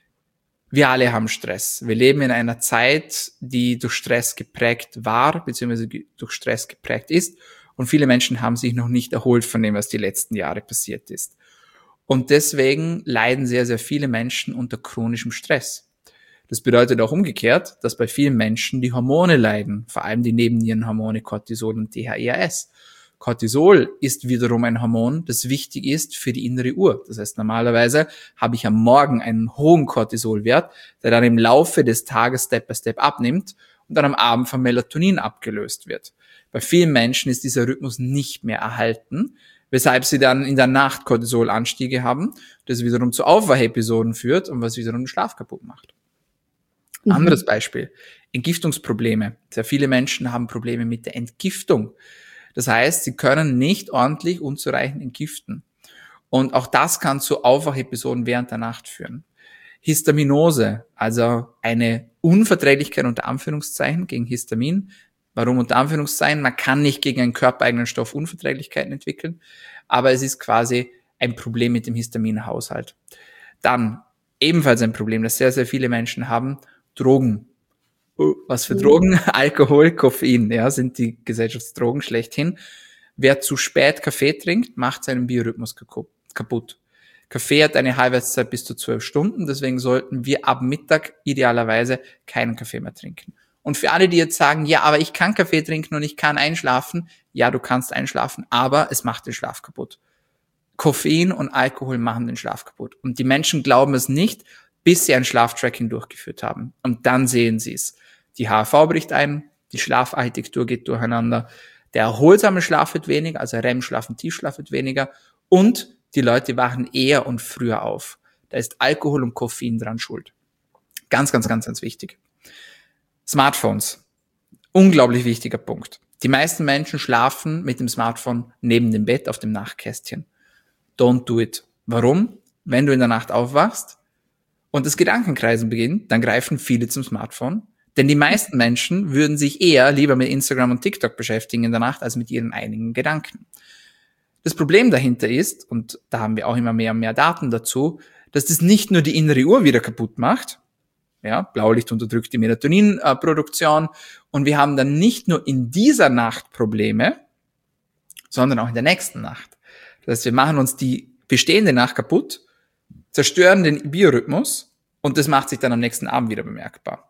Wir alle haben Stress. Wir leben in einer Zeit, die durch Stress geprägt war, beziehungsweise durch Stress geprägt ist. Und viele Menschen haben sich noch nicht erholt von dem, was die letzten Jahre passiert ist. Und deswegen leiden sehr, sehr viele Menschen unter chronischem Stress. Das bedeutet auch umgekehrt, dass bei vielen Menschen die Hormone leiden, vor allem die Nebennierenhormone Cortisol und DHEAS. Cortisol ist wiederum ein Hormon, das wichtig ist für die innere Uhr. Das heißt, normalerweise habe ich am Morgen einen hohen Cortisolwert, der dann im Laufe des Tages Step by Step abnimmt und dann am Abend von Melatonin abgelöst wird. Bei vielen Menschen ist dieser Rhythmus nicht mehr erhalten, weshalb sie dann in der Nacht Cortisolanstiege haben, das wiederum zu Aufwachepisoden führt und was wiederum den Schlaf kaputt macht. Anderes Beispiel, Entgiftungsprobleme. Sehr viele Menschen haben Probleme mit der Entgiftung. Das heißt, sie können nicht ordentlich unzureichend entgiften. Und auch das kann zu Aufwachepisoden während der Nacht führen. Histaminose, also eine Unverträglichkeit unter Anführungszeichen gegen Histamin. Warum unter Anführungszeichen? Man kann nicht gegen einen körpereigenen Stoff Unverträglichkeiten entwickeln, aber es ist quasi ein Problem mit dem Histaminhaushalt. Dann ebenfalls ein Problem, das sehr, sehr viele Menschen haben, Drogen. Was für Drogen? Alkohol, Koffein, ja, sind die Gesellschaftsdrogen schlechthin. Wer zu spät Kaffee trinkt, macht seinen Biorhythmus kaputt. Kaffee hat eine Halbwertszeit bis zu 12 Stunden, deswegen sollten wir ab Mittag idealerweise keinen Kaffee mehr trinken. Und für alle, die jetzt sagen, ja, aber ich kann Kaffee trinken und ich kann einschlafen, ja, du kannst einschlafen, aber es macht den Schlaf kaputt. Koffein und Alkohol machen den Schlaf kaputt. Und die Menschen glauben es nicht, bis sie ein Schlaftracking durchgeführt haben. Und dann sehen sie es. Die HRV bricht ein, die Schlafarchitektur geht durcheinander, der erholsame Schlaf wird weniger, also REM-Schlaf und Tiefschlaf wird weniger und die Leute wachen eher und früher auf. Da ist Alkohol und Koffein dran schuld. Ganz, ganz, ganz, ganz wichtig. Smartphones. Unglaublich wichtiger Punkt. Die meisten Menschen schlafen mit dem Smartphone neben dem Bett auf dem Nachtkästchen. Don't do it. Warum? Wenn du in der Nacht aufwachst und das Gedankenkreisen beginnt, dann greifen viele zum Smartphone. Denn die meisten Menschen würden sich eher lieber mit Instagram und TikTok beschäftigen in der Nacht, als mit ihren eigenen Gedanken. Das Problem dahinter ist, und da haben wir auch immer mehr und mehr Daten dazu, dass das nicht nur die innere Uhr wieder kaputt macht, ja, Blaulicht unterdrückt die Melatoninproduktion, und wir haben dann nicht nur in dieser Nacht Probleme, sondern auch in der nächsten Nacht. Das heißt, wir machen uns die bestehende Nacht kaputt, zerstören den Biorhythmus und das macht sich dann am nächsten Abend wieder bemerkbar.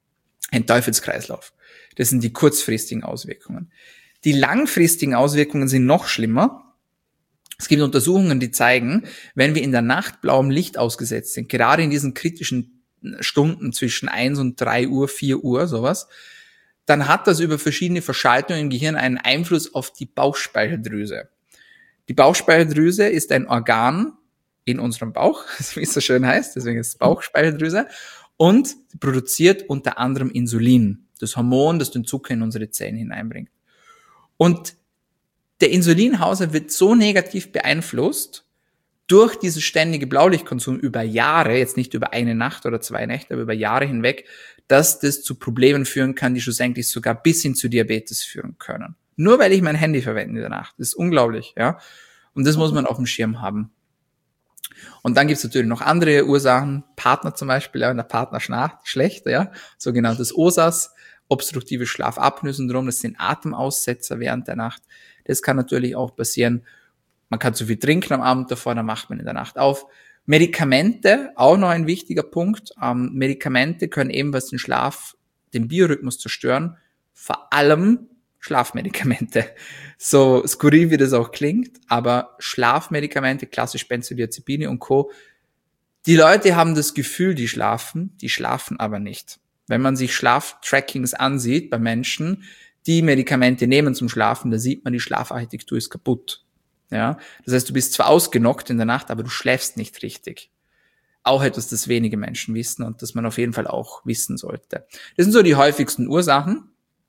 Ein Teufelskreislauf. Das sind die kurzfristigen Auswirkungen. Die langfristigen Auswirkungen sind noch schlimmer. Es gibt Untersuchungen, die zeigen, wenn wir in der Nacht blauem Licht ausgesetzt sind, gerade in diesen kritischen Stunden zwischen 1 und 3 Uhr, 4 Uhr, sowas, dann hat das über verschiedene Verschaltungen im Gehirn einen Einfluss auf die Bauchspeicheldrüse. Die Bauchspeicheldrüse ist ein Organ in unserem Bauch, wie es so schön heißt, deswegen ist es Bauchspeicheldrüse, und sie produziert unter anderem Insulin, das Hormon, das den Zucker in unsere Zellen hineinbringt. Und der Insulinhaushalt wird so negativ beeinflusst durch dieses ständige Blaulichtkonsum über Jahre, jetzt nicht über eine Nacht oder 2 Nächte, aber über Jahre hinweg, dass das zu Problemen führen kann, die schlussendlich sogar bis hin zu Diabetes führen können. Nur weil ich mein Handy verwende in der Nacht. Das ist unglaublich, ja. Und das muss man auf dem Schirm haben. Und dann gibt's natürlich noch andere Ursachen, Partner zum Beispiel, ja, wenn der Partner schnarcht, schlecht, ja, sogenanntes OSAS, obstruktives Schlafapnoe-Syndrom, das sind Atemaussetzer während der Nacht. Das kann natürlich auch passieren. Man kann zu viel trinken am Abend davor, dann macht man in der Nacht auf. Medikamente, auch noch ein wichtiger Punkt. Medikamente können ebenfalls den Schlaf, den Biorhythmus zerstören, vor allem Schlafmedikamente. So skurril wie das auch klingt, aber Schlafmedikamente, klassisch Benzodiazepine und Co., die Leute haben das Gefühl, die schlafen aber nicht. Wenn man sich Schlaftrackings ansieht bei Menschen, die Medikamente nehmen zum Schlafen, da sieht man, die Schlafarchitektur ist kaputt. Ja, das heißt, du bist zwar ausgenockt in der Nacht, aber du schläfst nicht richtig. Auch etwas, das wenige Menschen wissen und das man auf jeden Fall auch wissen sollte. Das sind so die häufigsten Ursachen.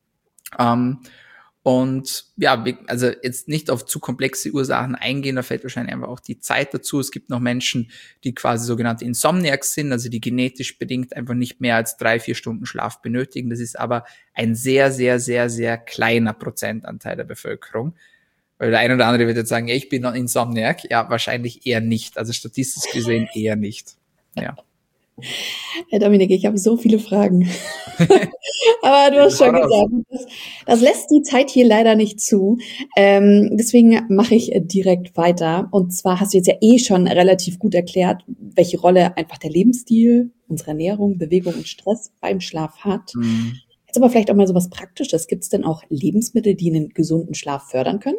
Und ja, also jetzt nicht auf zu komplexe Ursachen eingehen, da fällt wahrscheinlich einfach auch die Zeit dazu. Es gibt noch Menschen, die quasi sogenannte Insomniacs sind, also die genetisch bedingt einfach nicht mehr als 3-4 Stunden Schlaf benötigen. Das ist aber ein sehr, sehr, sehr, sehr kleiner Prozentanteil der Bevölkerung. Weil der eine oder andere wird jetzt sagen, ja, ich bin ein Insomniac. Ja, wahrscheinlich eher nicht. Also statistisch gesehen eher nicht. Ja. Herr Dominik, ich habe so viele Fragen. Aber du hast schon gesagt, das lässt die Zeit hier leider nicht zu. Deswegen mache ich direkt weiter. Und zwar hast du jetzt ja schon relativ gut erklärt, welche Rolle einfach der Lebensstil, unsere Ernährung, Bewegung und Stress beim Schlaf hat. Jetzt aber vielleicht auch mal so was Praktisches. Gibt es denn auch Lebensmittel, die einen gesunden Schlaf fördern können?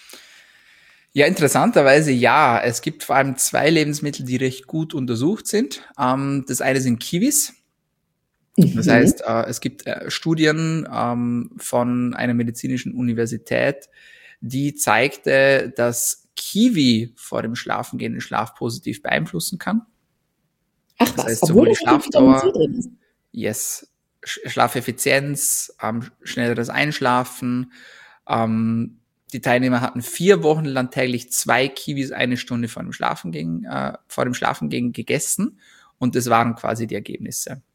Ja, interessanterweise ja. Es gibt vor allem 2 Lebensmittel, die recht gut untersucht sind. Das eine sind Kiwis. Das heißt, es gibt Studien von einer medizinischen Universität, die zeigte, dass Kiwi vor dem Schlafengehen den Schlaf positiv beeinflussen kann. Ach das was, heißt, obwohl sowohl die Schlafdauer, drin ist. yes, Schlafeffizienz, schnelleres Einschlafen. Die Teilnehmer hatten 4 Wochen lang täglich 2 Kiwis 1 Stunde vor dem Schlafengehen gegessen und das waren quasi die Ergebnisse.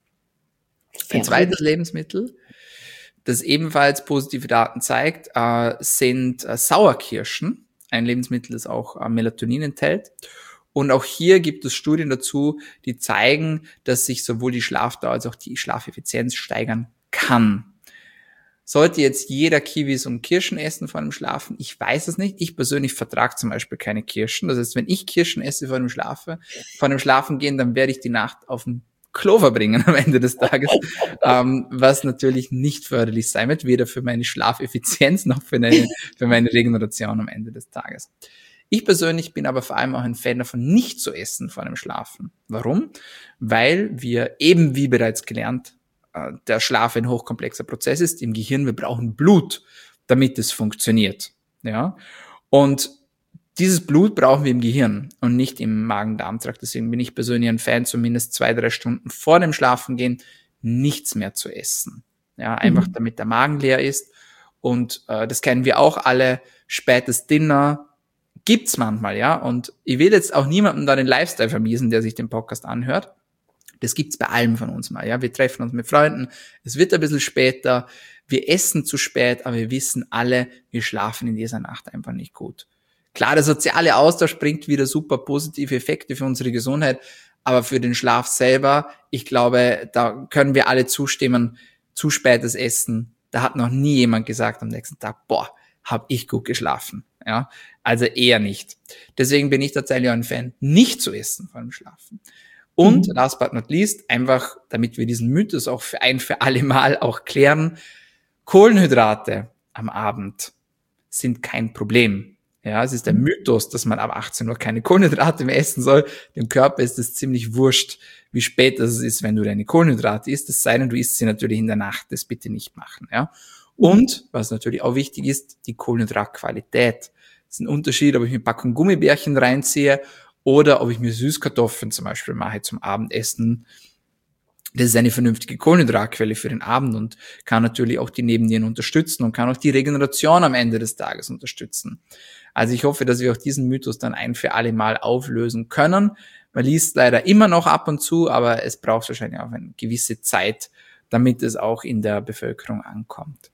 Ein zweites Lebensmittel, das ebenfalls positive Daten zeigt, sind Sauerkirschen. Ein Lebensmittel, das auch Melatonin enthält. Und auch hier gibt es Studien dazu, die zeigen, dass sich sowohl die Schlafdauer als auch die Schlafeffizienz steigern kann. Sollte jetzt jeder Kiwis und Kirschen essen vor dem Schlafen? Ich weiß es nicht. Ich persönlich vertrage zum Beispiel keine Kirschen. Das heißt, wenn ich Kirschen esse vor dem Schlafengehen, dann werde ich die Nacht auf dem Klo verbringen am Ende des Tages, was natürlich nicht förderlich sein wird, weder für meine Schlafeffizienz noch für meine Regeneration am Ende des Tages. Ich persönlich bin aber vor allem auch ein Fan davon, nicht zu essen vor dem Schlafen. Warum? Weil wir eben, wie bereits gelernt, der Schlaf ein hochkomplexer Prozess ist im Gehirn. Wir brauchen Blut, damit es funktioniert. Ja? Und dieses Blut brauchen wir im Gehirn und nicht im Magen-Darm-Trakt. Deswegen bin ich persönlich ein Fan, zumindest 2-3 Stunden vor dem Schlafengehen nichts mehr zu essen. Ja, einfach damit der Magen leer ist. Und das kennen wir auch alle. Spätes Dinner gibt's manchmal, ja. Und ich will jetzt auch niemandem da den Lifestyle vermiesen, der sich den Podcast anhört. Das gibt's bei allem von uns mal, ja. Wir treffen uns mit Freunden. Es wird ein bisschen später. Wir essen zu spät, aber wir wissen alle, wir schlafen in dieser Nacht einfach nicht gut. Klar, der soziale Austausch bringt wieder super positive Effekte für unsere Gesundheit, aber für den Schlaf selber, ich glaube, da können wir alle zustimmen, zu spätes Essen, da hat noch nie jemand gesagt am nächsten Tag, boah, hab ich gut geschlafen. Ja, also eher nicht. Deswegen bin ich tatsächlich auch ein Fan, nicht zu essen vor dem Schlafen. Und last but not least, einfach, damit wir diesen Mythos auch für alle Mal auch klären, Kohlenhydrate am Abend sind kein Problem. Ja, es ist der Mythos, dass man ab 18 Uhr keine Kohlenhydrate mehr essen soll. Dem Körper ist es ziemlich wurscht, wie spät es ist, wenn du deine Kohlenhydrate isst. Es sei denn, du isst sie natürlich in der Nacht. Das bitte nicht machen. Ja. Und, was natürlich auch wichtig ist, die Kohlenhydratqualität. Das ist ein Unterschied, ob ich mir eine Packung Gummibärchen reinziehe oder ob ich mir Süßkartoffeln zum Beispiel mache zum Abendessen. Das ist eine vernünftige Kohlenhydratquelle für den Abend und kann natürlich auch die Nebennieren unterstützen und kann auch die Regeneration am Ende des Tages unterstützen. Also ich hoffe, dass wir auch diesen Mythos dann ein für alle Mal auflösen können. Man liest leider immer noch ab und zu, aber es braucht wahrscheinlich auch eine gewisse Zeit, damit es auch in der Bevölkerung ankommt.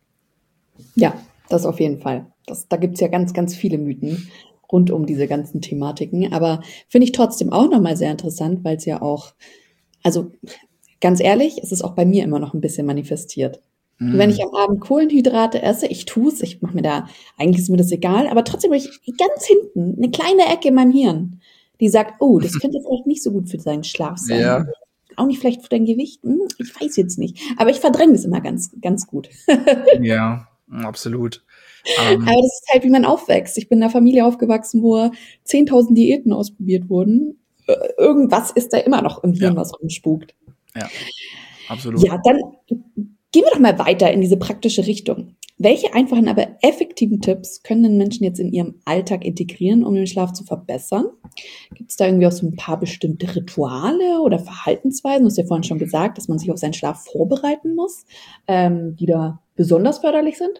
Ja, das auf jeden Fall. Da gibt's ja ganz, ganz viele Mythen rund um diese ganzen Thematiken. Aber finde ich trotzdem auch nochmal sehr interessant, weil es ja auch, also ganz ehrlich, es ist auch bei mir immer noch ein bisschen manifestiert. Und wenn ich am Abend Kohlenhydrate esse, ich tue es, ich mache mir da, eigentlich ist mir das egal, aber trotzdem habe ich ganz hinten eine kleine Ecke in meinem Hirn, die sagt, oh, das könnte vielleicht nicht so gut für deinen Schlaf sein. Ja. Auch nicht vielleicht für dein Gewicht, ich weiß jetzt nicht. Aber ich verdränge das immer ganz, ganz gut. Ja, absolut. Aber das ist halt, wie man aufwächst. Ich bin in einer Familie aufgewachsen, wo 10.000 Diäten ausprobiert wurden. Irgendwas ist da immer noch im Hirn, was rumspukt. Ja. absolut. Ja, dann gehen wir doch mal weiter in diese praktische Richtung. Welche einfachen, aber effektiven Tipps können denn Menschen jetzt in ihrem Alltag integrieren, um den Schlaf zu verbessern? Gibt es da irgendwie auch so ein paar bestimmte Rituale oder Verhaltensweisen? Du hast ja vorhin schon gesagt, dass man sich auf seinen Schlaf vorbereiten muss, die da besonders förderlich sind.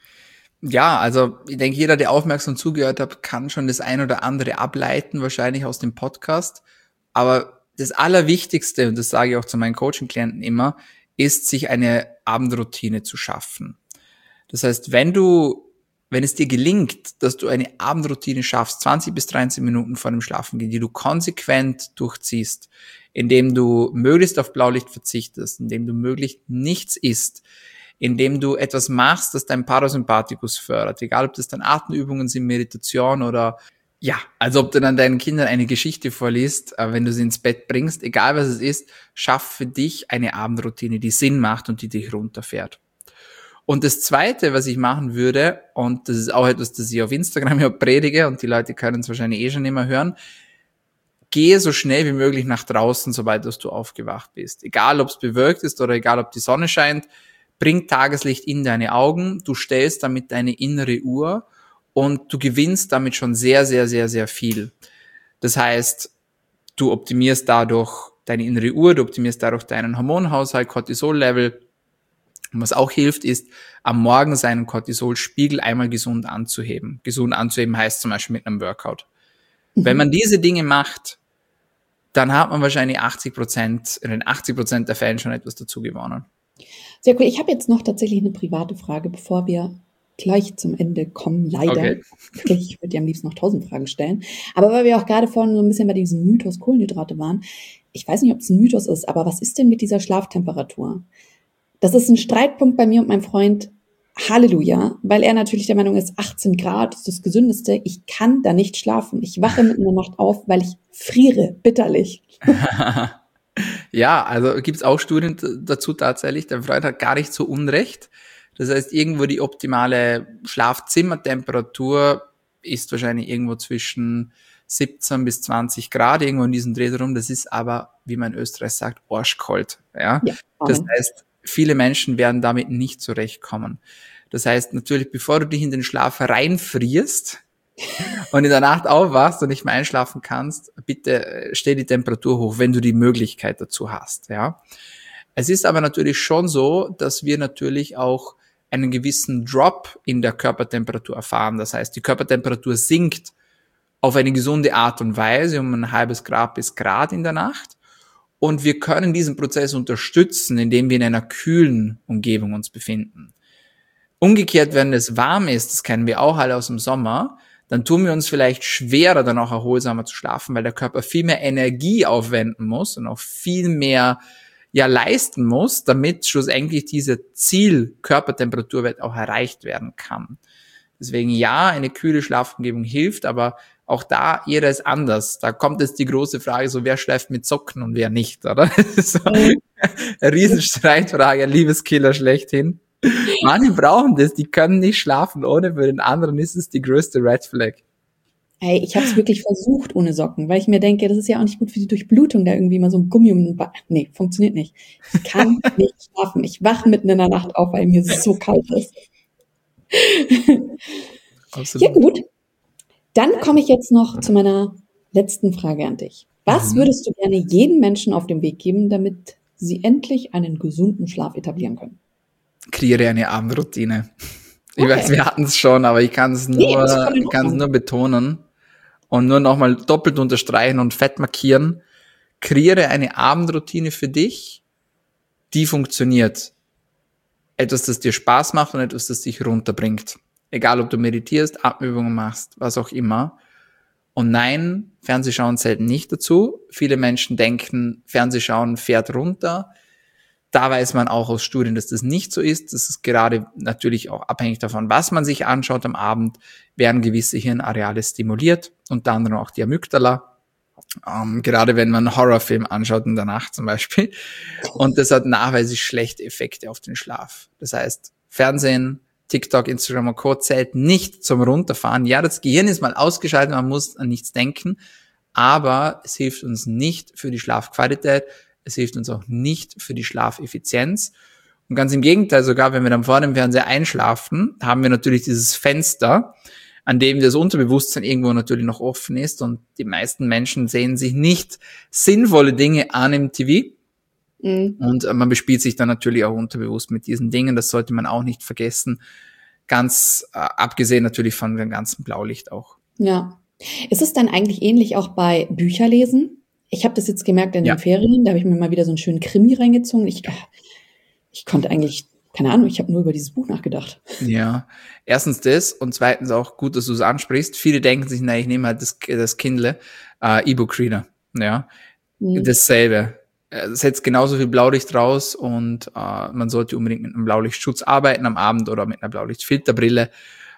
Ja, also ich denke, jeder, der aufmerksam zugehört hat, kann schon das ein oder andere ableiten, wahrscheinlich aus dem Podcast. Aber das Allerwichtigste, und das sage ich auch zu meinen Coaching-Klienten immer, ist, sich eine Abendroutine zu schaffen. Das heißt, wenn es dir gelingt, dass du eine Abendroutine schaffst, 20 bis 13 Minuten vor dem Schlafengehen, die du konsequent durchziehst, indem du möglichst auf Blaulicht verzichtest, indem du möglichst nichts isst, indem du etwas machst, das dein Parasympathikus fördert, egal ob das dann Atemübungen sind, Meditation oder ja, also ob du dann deinen Kindern eine Geschichte vorliest, wenn du sie ins Bett bringst, egal was es ist, schaff für dich eine Abendroutine, die Sinn macht und die dich runterfährt. Und das Zweite, was ich machen würde, und das ist auch etwas, das ich auf Instagram ja predige, und die Leute können es wahrscheinlich eh schon immer hören, gehe so schnell wie möglich nach draußen, sobald du aufgewacht bist. Egal, ob es bewölkt ist oder egal, ob die Sonne scheint, bring Tageslicht in deine Augen, du stellst damit deine innere Uhr und du gewinnst damit schon sehr, sehr, sehr, sehr viel. Das heißt, du optimierst dadurch deine innere Uhr, du optimierst dadurch deinen Hormonhaushalt, Cortisol-Level. Und was auch hilft, ist, am Morgen seinen Cortisolspiegel einmal gesund anzuheben. Gesund anzuheben heißt zum Beispiel mit einem Workout. Wenn man diese Dinge macht, dann hat man wahrscheinlich in den 80% der Fällen schon etwas dazu gewonnen. Sehr cool. Ich habe jetzt noch tatsächlich eine private Frage, bevor wir gleich zum Ende kommen, leider. Okay. Ich würde dir am liebsten noch 1000 Fragen stellen. Aber weil wir auch gerade vorhin so ein bisschen bei diesem Mythos Kohlenhydrate waren, ich weiß nicht, ob es ein Mythos ist, aber was ist denn mit dieser Schlaftemperatur? Das ist ein Streitpunkt bei mir und meinem Freund. Halleluja, weil er natürlich der Meinung ist, 18 Grad ist das Gesündeste. Ich kann da nicht schlafen. Ich wache mitten in der Nacht auf, weil ich friere, bitterlich. Ja, also gibt's auch Studien dazu tatsächlich. Der Freund hat gar nicht so Unrecht. Das heißt, irgendwo die optimale Schlafzimmertemperatur ist wahrscheinlich irgendwo zwischen 17 bis 20 Grad, irgendwo in diesem Dreh rum. Das ist aber, wie man in Österreich sagt, arschkalt. Ja? Das heißt, viele Menschen werden damit nicht zurechtkommen. Das heißt natürlich, bevor du dich in den Schlaf reinfrierst und in der Nacht aufwachst und nicht mehr einschlafen kannst, bitte stell die Temperatur hoch, wenn du die Möglichkeit dazu hast. Ja. Es ist aber natürlich schon so, dass wir natürlich auch einen gewissen Drop in der Körpertemperatur erfahren. Das heißt, die Körpertemperatur sinkt auf eine gesunde Art und Weise um ein halbes Grad bis Grad in der Nacht. Und wir können diesen Prozess unterstützen, indem wir in einer kühlen Umgebung uns befinden. Umgekehrt, wenn es warm ist, das kennen wir auch alle aus dem Sommer, dann tun wir uns vielleicht schwerer, dann auch erholsamer zu schlafen, weil der Körper viel mehr Energie aufwenden muss und auch viel mehr leisten muss, damit schlussendlich diese Ziel-Körpertemperaturwert auch erreicht werden kann. Deswegen ja, eine kühle Schlafumgebung hilft, aber auch da, jeder ist anders. Da kommt jetzt die große Frage, so wer schläft mit Socken und wer nicht, oder? So eine Riesenstreitfrage, ein Liebeskiller schlechthin. Manche brauchen das, die können nicht schlafen ohne, für den anderen ist es die größte Red Flag. Ey, ich habe es wirklich versucht ohne Socken, weil ich mir denke, das ist ja auch nicht gut für die Durchblutung, da irgendwie mal so ein Gummi um den Nee, funktioniert nicht. Ich kann nicht schlafen. Ich wache mitten in der Nacht auf, weil mir so kalt ist. Absolut. Ja gut, dann komme ich jetzt noch zu meiner letzten Frage an dich. Was würdest du gerne jedem Menschen auf den Weg geben, damit sie endlich einen gesunden Schlaf etablieren können? Kreiere eine Abendroutine. Ich weiß, wir hatten es schon, aber ich kann es nur betonen und nur nochmal doppelt unterstreichen und fett markieren. Kreiere eine Abendroutine für dich, die funktioniert. Etwas, das dir Spaß macht und etwas, das dich runterbringt. Egal, ob du meditierst, Atemübungen machst, was auch immer. Und nein, Fernsehschauen zählt nicht dazu. Viele Menschen denken, Fernsehschauen fährt runter. Da weiß man auch aus Studien, dass das nicht so ist. Das ist gerade natürlich auch abhängig davon, was man sich anschaut am Abend, werden gewisse Hirnareale stimuliert, unter anderem auch die Amygdala. Gerade wenn man einen Horrorfilm anschaut in der Nacht zum Beispiel. Und das hat nachweislich schlechte Effekte auf den Schlaf. Das heißt, Fernsehen, TikTok, Instagram und Co. zählt nicht zum Runterfahren. Ja, das Gehirn ist mal ausgeschaltet, man muss an nichts denken, aber es hilft uns nicht für die Schlafqualität. es hilft uns auch nicht für die Schlafeffizienz. Und ganz im Gegenteil, sogar wenn wir dann vor dem Fernseher einschlafen, haben wir natürlich dieses Fenster, an dem das Unterbewusstsein irgendwo natürlich noch offen ist, und die meisten Menschen sehen sich nicht sinnvolle Dinge an im TV. Und man bespielt sich dann natürlich auch unterbewusst mit diesen Dingen. Das sollte man auch nicht vergessen. Ganz abgesehen natürlich von dem ganzen Blaulicht auch. Ja. Ist es dann eigentlich ähnlich auch bei Bücherlesen? Ich habe das jetzt gemerkt in den Ferien, da habe ich mir mal wieder so einen schönen Krimi reingezogen. Ich konnte eigentlich, keine Ahnung, ich habe nur über dieses Buch nachgedacht. Ja, erstens das und zweitens auch gut, dass du es ansprichst. Viele denken sich, na, ich nehme halt das Kindle, E-Book-Reader. Ja, dasselbe. Setzt genauso viel Blaulicht raus, und man sollte unbedingt mit einem Blaulichtschutz arbeiten am Abend oder mit einer Blaulichtfilterbrille.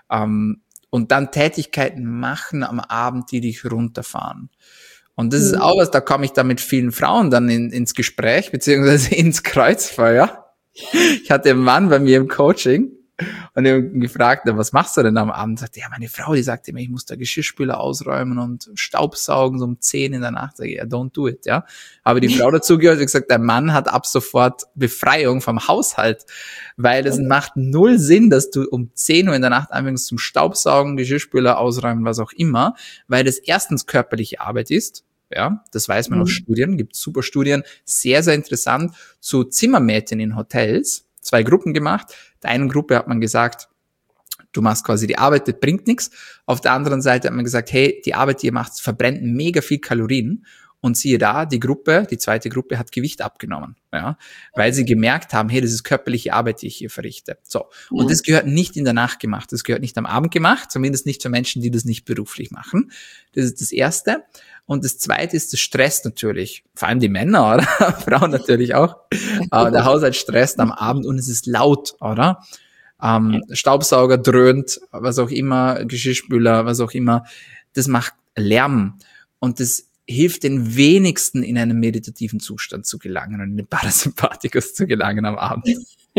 Und dann Tätigkeiten machen am Abend, die dich runterfahren. Und das ist auch was, da komme ich dann mit vielen Frauen dann ins Gespräch, beziehungsweise ins Kreuzfeuer. Ich hatte einen Mann bei mir im Coaching und ich habe gefragt, was machst du denn am Abend? Sagte, ja, meine Frau, die sagte mir, ich muss der Geschirrspüler ausräumen und Staubsaugen so um 10 in der Nacht. Sag ich, ja, don't do it, ja. Aber die Frau dazu gehört, wie gesagt, der Mann hat ab sofort Befreiung vom Haushalt, weil es macht null Sinn, dass du um 10 Uhr in der Nacht anfängst zum Staubsaugen, Geschirrspüler ausräumen, was auch immer, weil das erstens körperliche Arbeit ist. Ja, das weiß man aus Studien, gibt super Studien, sehr, sehr interessant, zu Zimmermädchen in Hotels, 2 Gruppen gemacht. Der einen Gruppe hat man gesagt, du machst quasi die Arbeit, das bringt nichts. Auf der anderen Seite hat man gesagt, hey, die Arbeit, die ihr macht, verbrennt mega viel Kalorien. Und siehe da, die zweite Gruppe hat Gewicht abgenommen, ja, weil sie gemerkt haben, hey, das ist körperliche Arbeit, die ich hier verrichte. So. Und das gehört nicht in der Nacht gemacht, das gehört nicht am Abend gemacht, zumindest nicht für Menschen, die das nicht beruflich machen. Das ist das Erste. Und das Zweite ist das Stress natürlich, vor allem die Männer, oder? Frauen natürlich auch. Der Haushalt stresst am Abend und es ist laut, oder? Staubsauger dröhnt, was auch immer, Geschirrspüler, was auch immer. Das macht Lärm und das hilft den wenigsten, in einen meditativen Zustand zu gelangen und in den Parasympathikus zu gelangen am Abend.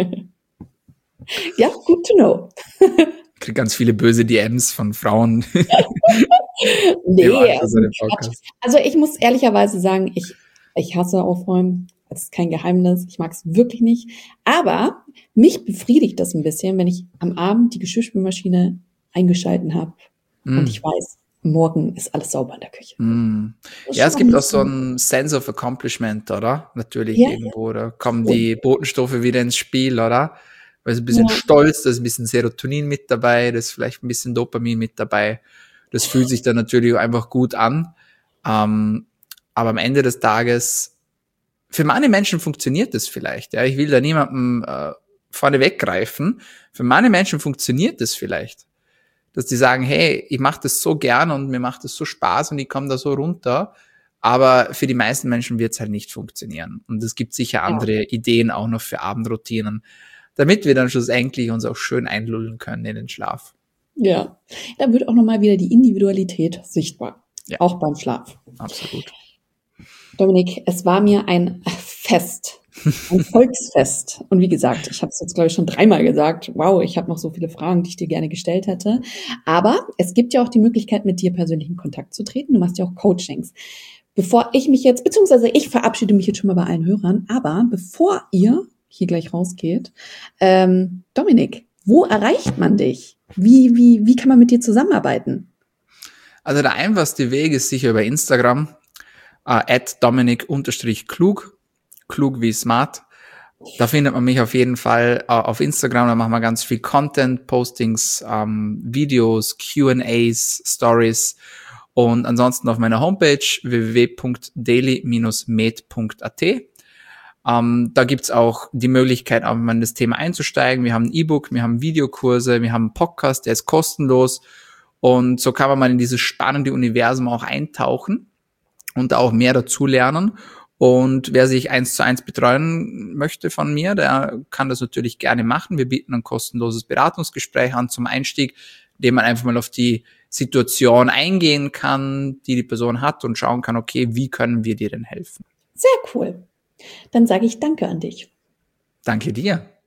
Ja, good to know. Ich kriege ganz viele böse DMs von Frauen. Nee, also ich muss ehrlicherweise sagen, ich hasse Aufräumen. Das ist kein Geheimnis. Ich mag es wirklich nicht. Aber mich befriedigt das ein bisschen, wenn ich am Abend die Geschirrspülmaschine eingeschalten habe und ich weiß, morgen ist alles sauber in der Küche. Ja, es gibt auch so ein Sense of Accomplishment, oder? Natürlich irgendwo, da kommen die Botenstoffe wieder ins Spiel, oder? Weil es ein bisschen Stolz, da ist ein bisschen Serotonin mit dabei, da ist vielleicht ein bisschen Dopamin mit dabei. Das fühlt sich dann natürlich einfach gut an. Aber am Ende des Tages, für manche Menschen funktioniert das vielleicht. Ja, ich will da niemandem vorne weggreifen. Für manche Menschen funktioniert das vielleicht. Dass die sagen, hey, ich mache das so gern und mir macht das so Spaß und ich komme da so runter. Aber für die meisten Menschen wird es halt nicht funktionieren. Und es gibt sicher andere Ideen auch noch für Abendroutinen, damit wir dann schlussendlich uns auch schön einlullen können in den Schlaf. Ja, da wird auch nochmal wieder die Individualität sichtbar. Ja. Auch beim Schlaf. Absolut. Dominik, es war mir ein Fest, ein Volksfest. Und wie gesagt, ich habe es jetzt, glaube ich, schon 3-mal gesagt. Wow, ich habe noch so viele Fragen, die ich dir gerne gestellt hätte. Aber es gibt ja auch die Möglichkeit, mit dir persönlich in Kontakt zu treten. Du machst ja auch Coachings. Bevor ich mich jetzt, beziehungsweise ich verabschiede mich jetzt schon mal bei allen Hörern, aber bevor ihr hier gleich rausgeht, Dominik, wo erreicht man dich? Wie kann man mit dir zusammenarbeiten? Also der einfachste Weg ist sicher über Instagram, @Dominik_klug, klug wie smart. Da findet man mich auf jeden Fall auf Instagram, da machen wir ganz viel Content, Postings, Videos, Q&As, Stories und ansonsten auf meiner Homepage www.daily-med.at. Da gibt's auch die Möglichkeit, auch in das Thema einzusteigen. Wir haben ein E-Book, wir haben Videokurse, wir haben einen Podcast, der ist kostenlos. Und so kann man mal in dieses spannende Universum auch eintauchen und auch mehr dazu lernen. Und wer sich 1:1 betreuen möchte von mir, der kann das natürlich gerne machen. Wir bieten ein kostenloses Beratungsgespräch an zum Einstieg, in dem man einfach mal auf die Situation eingehen kann, die Person hat und schauen kann, okay, wie können wir dir denn helfen? Sehr cool. Dann sage ich danke an dich. Danke dir.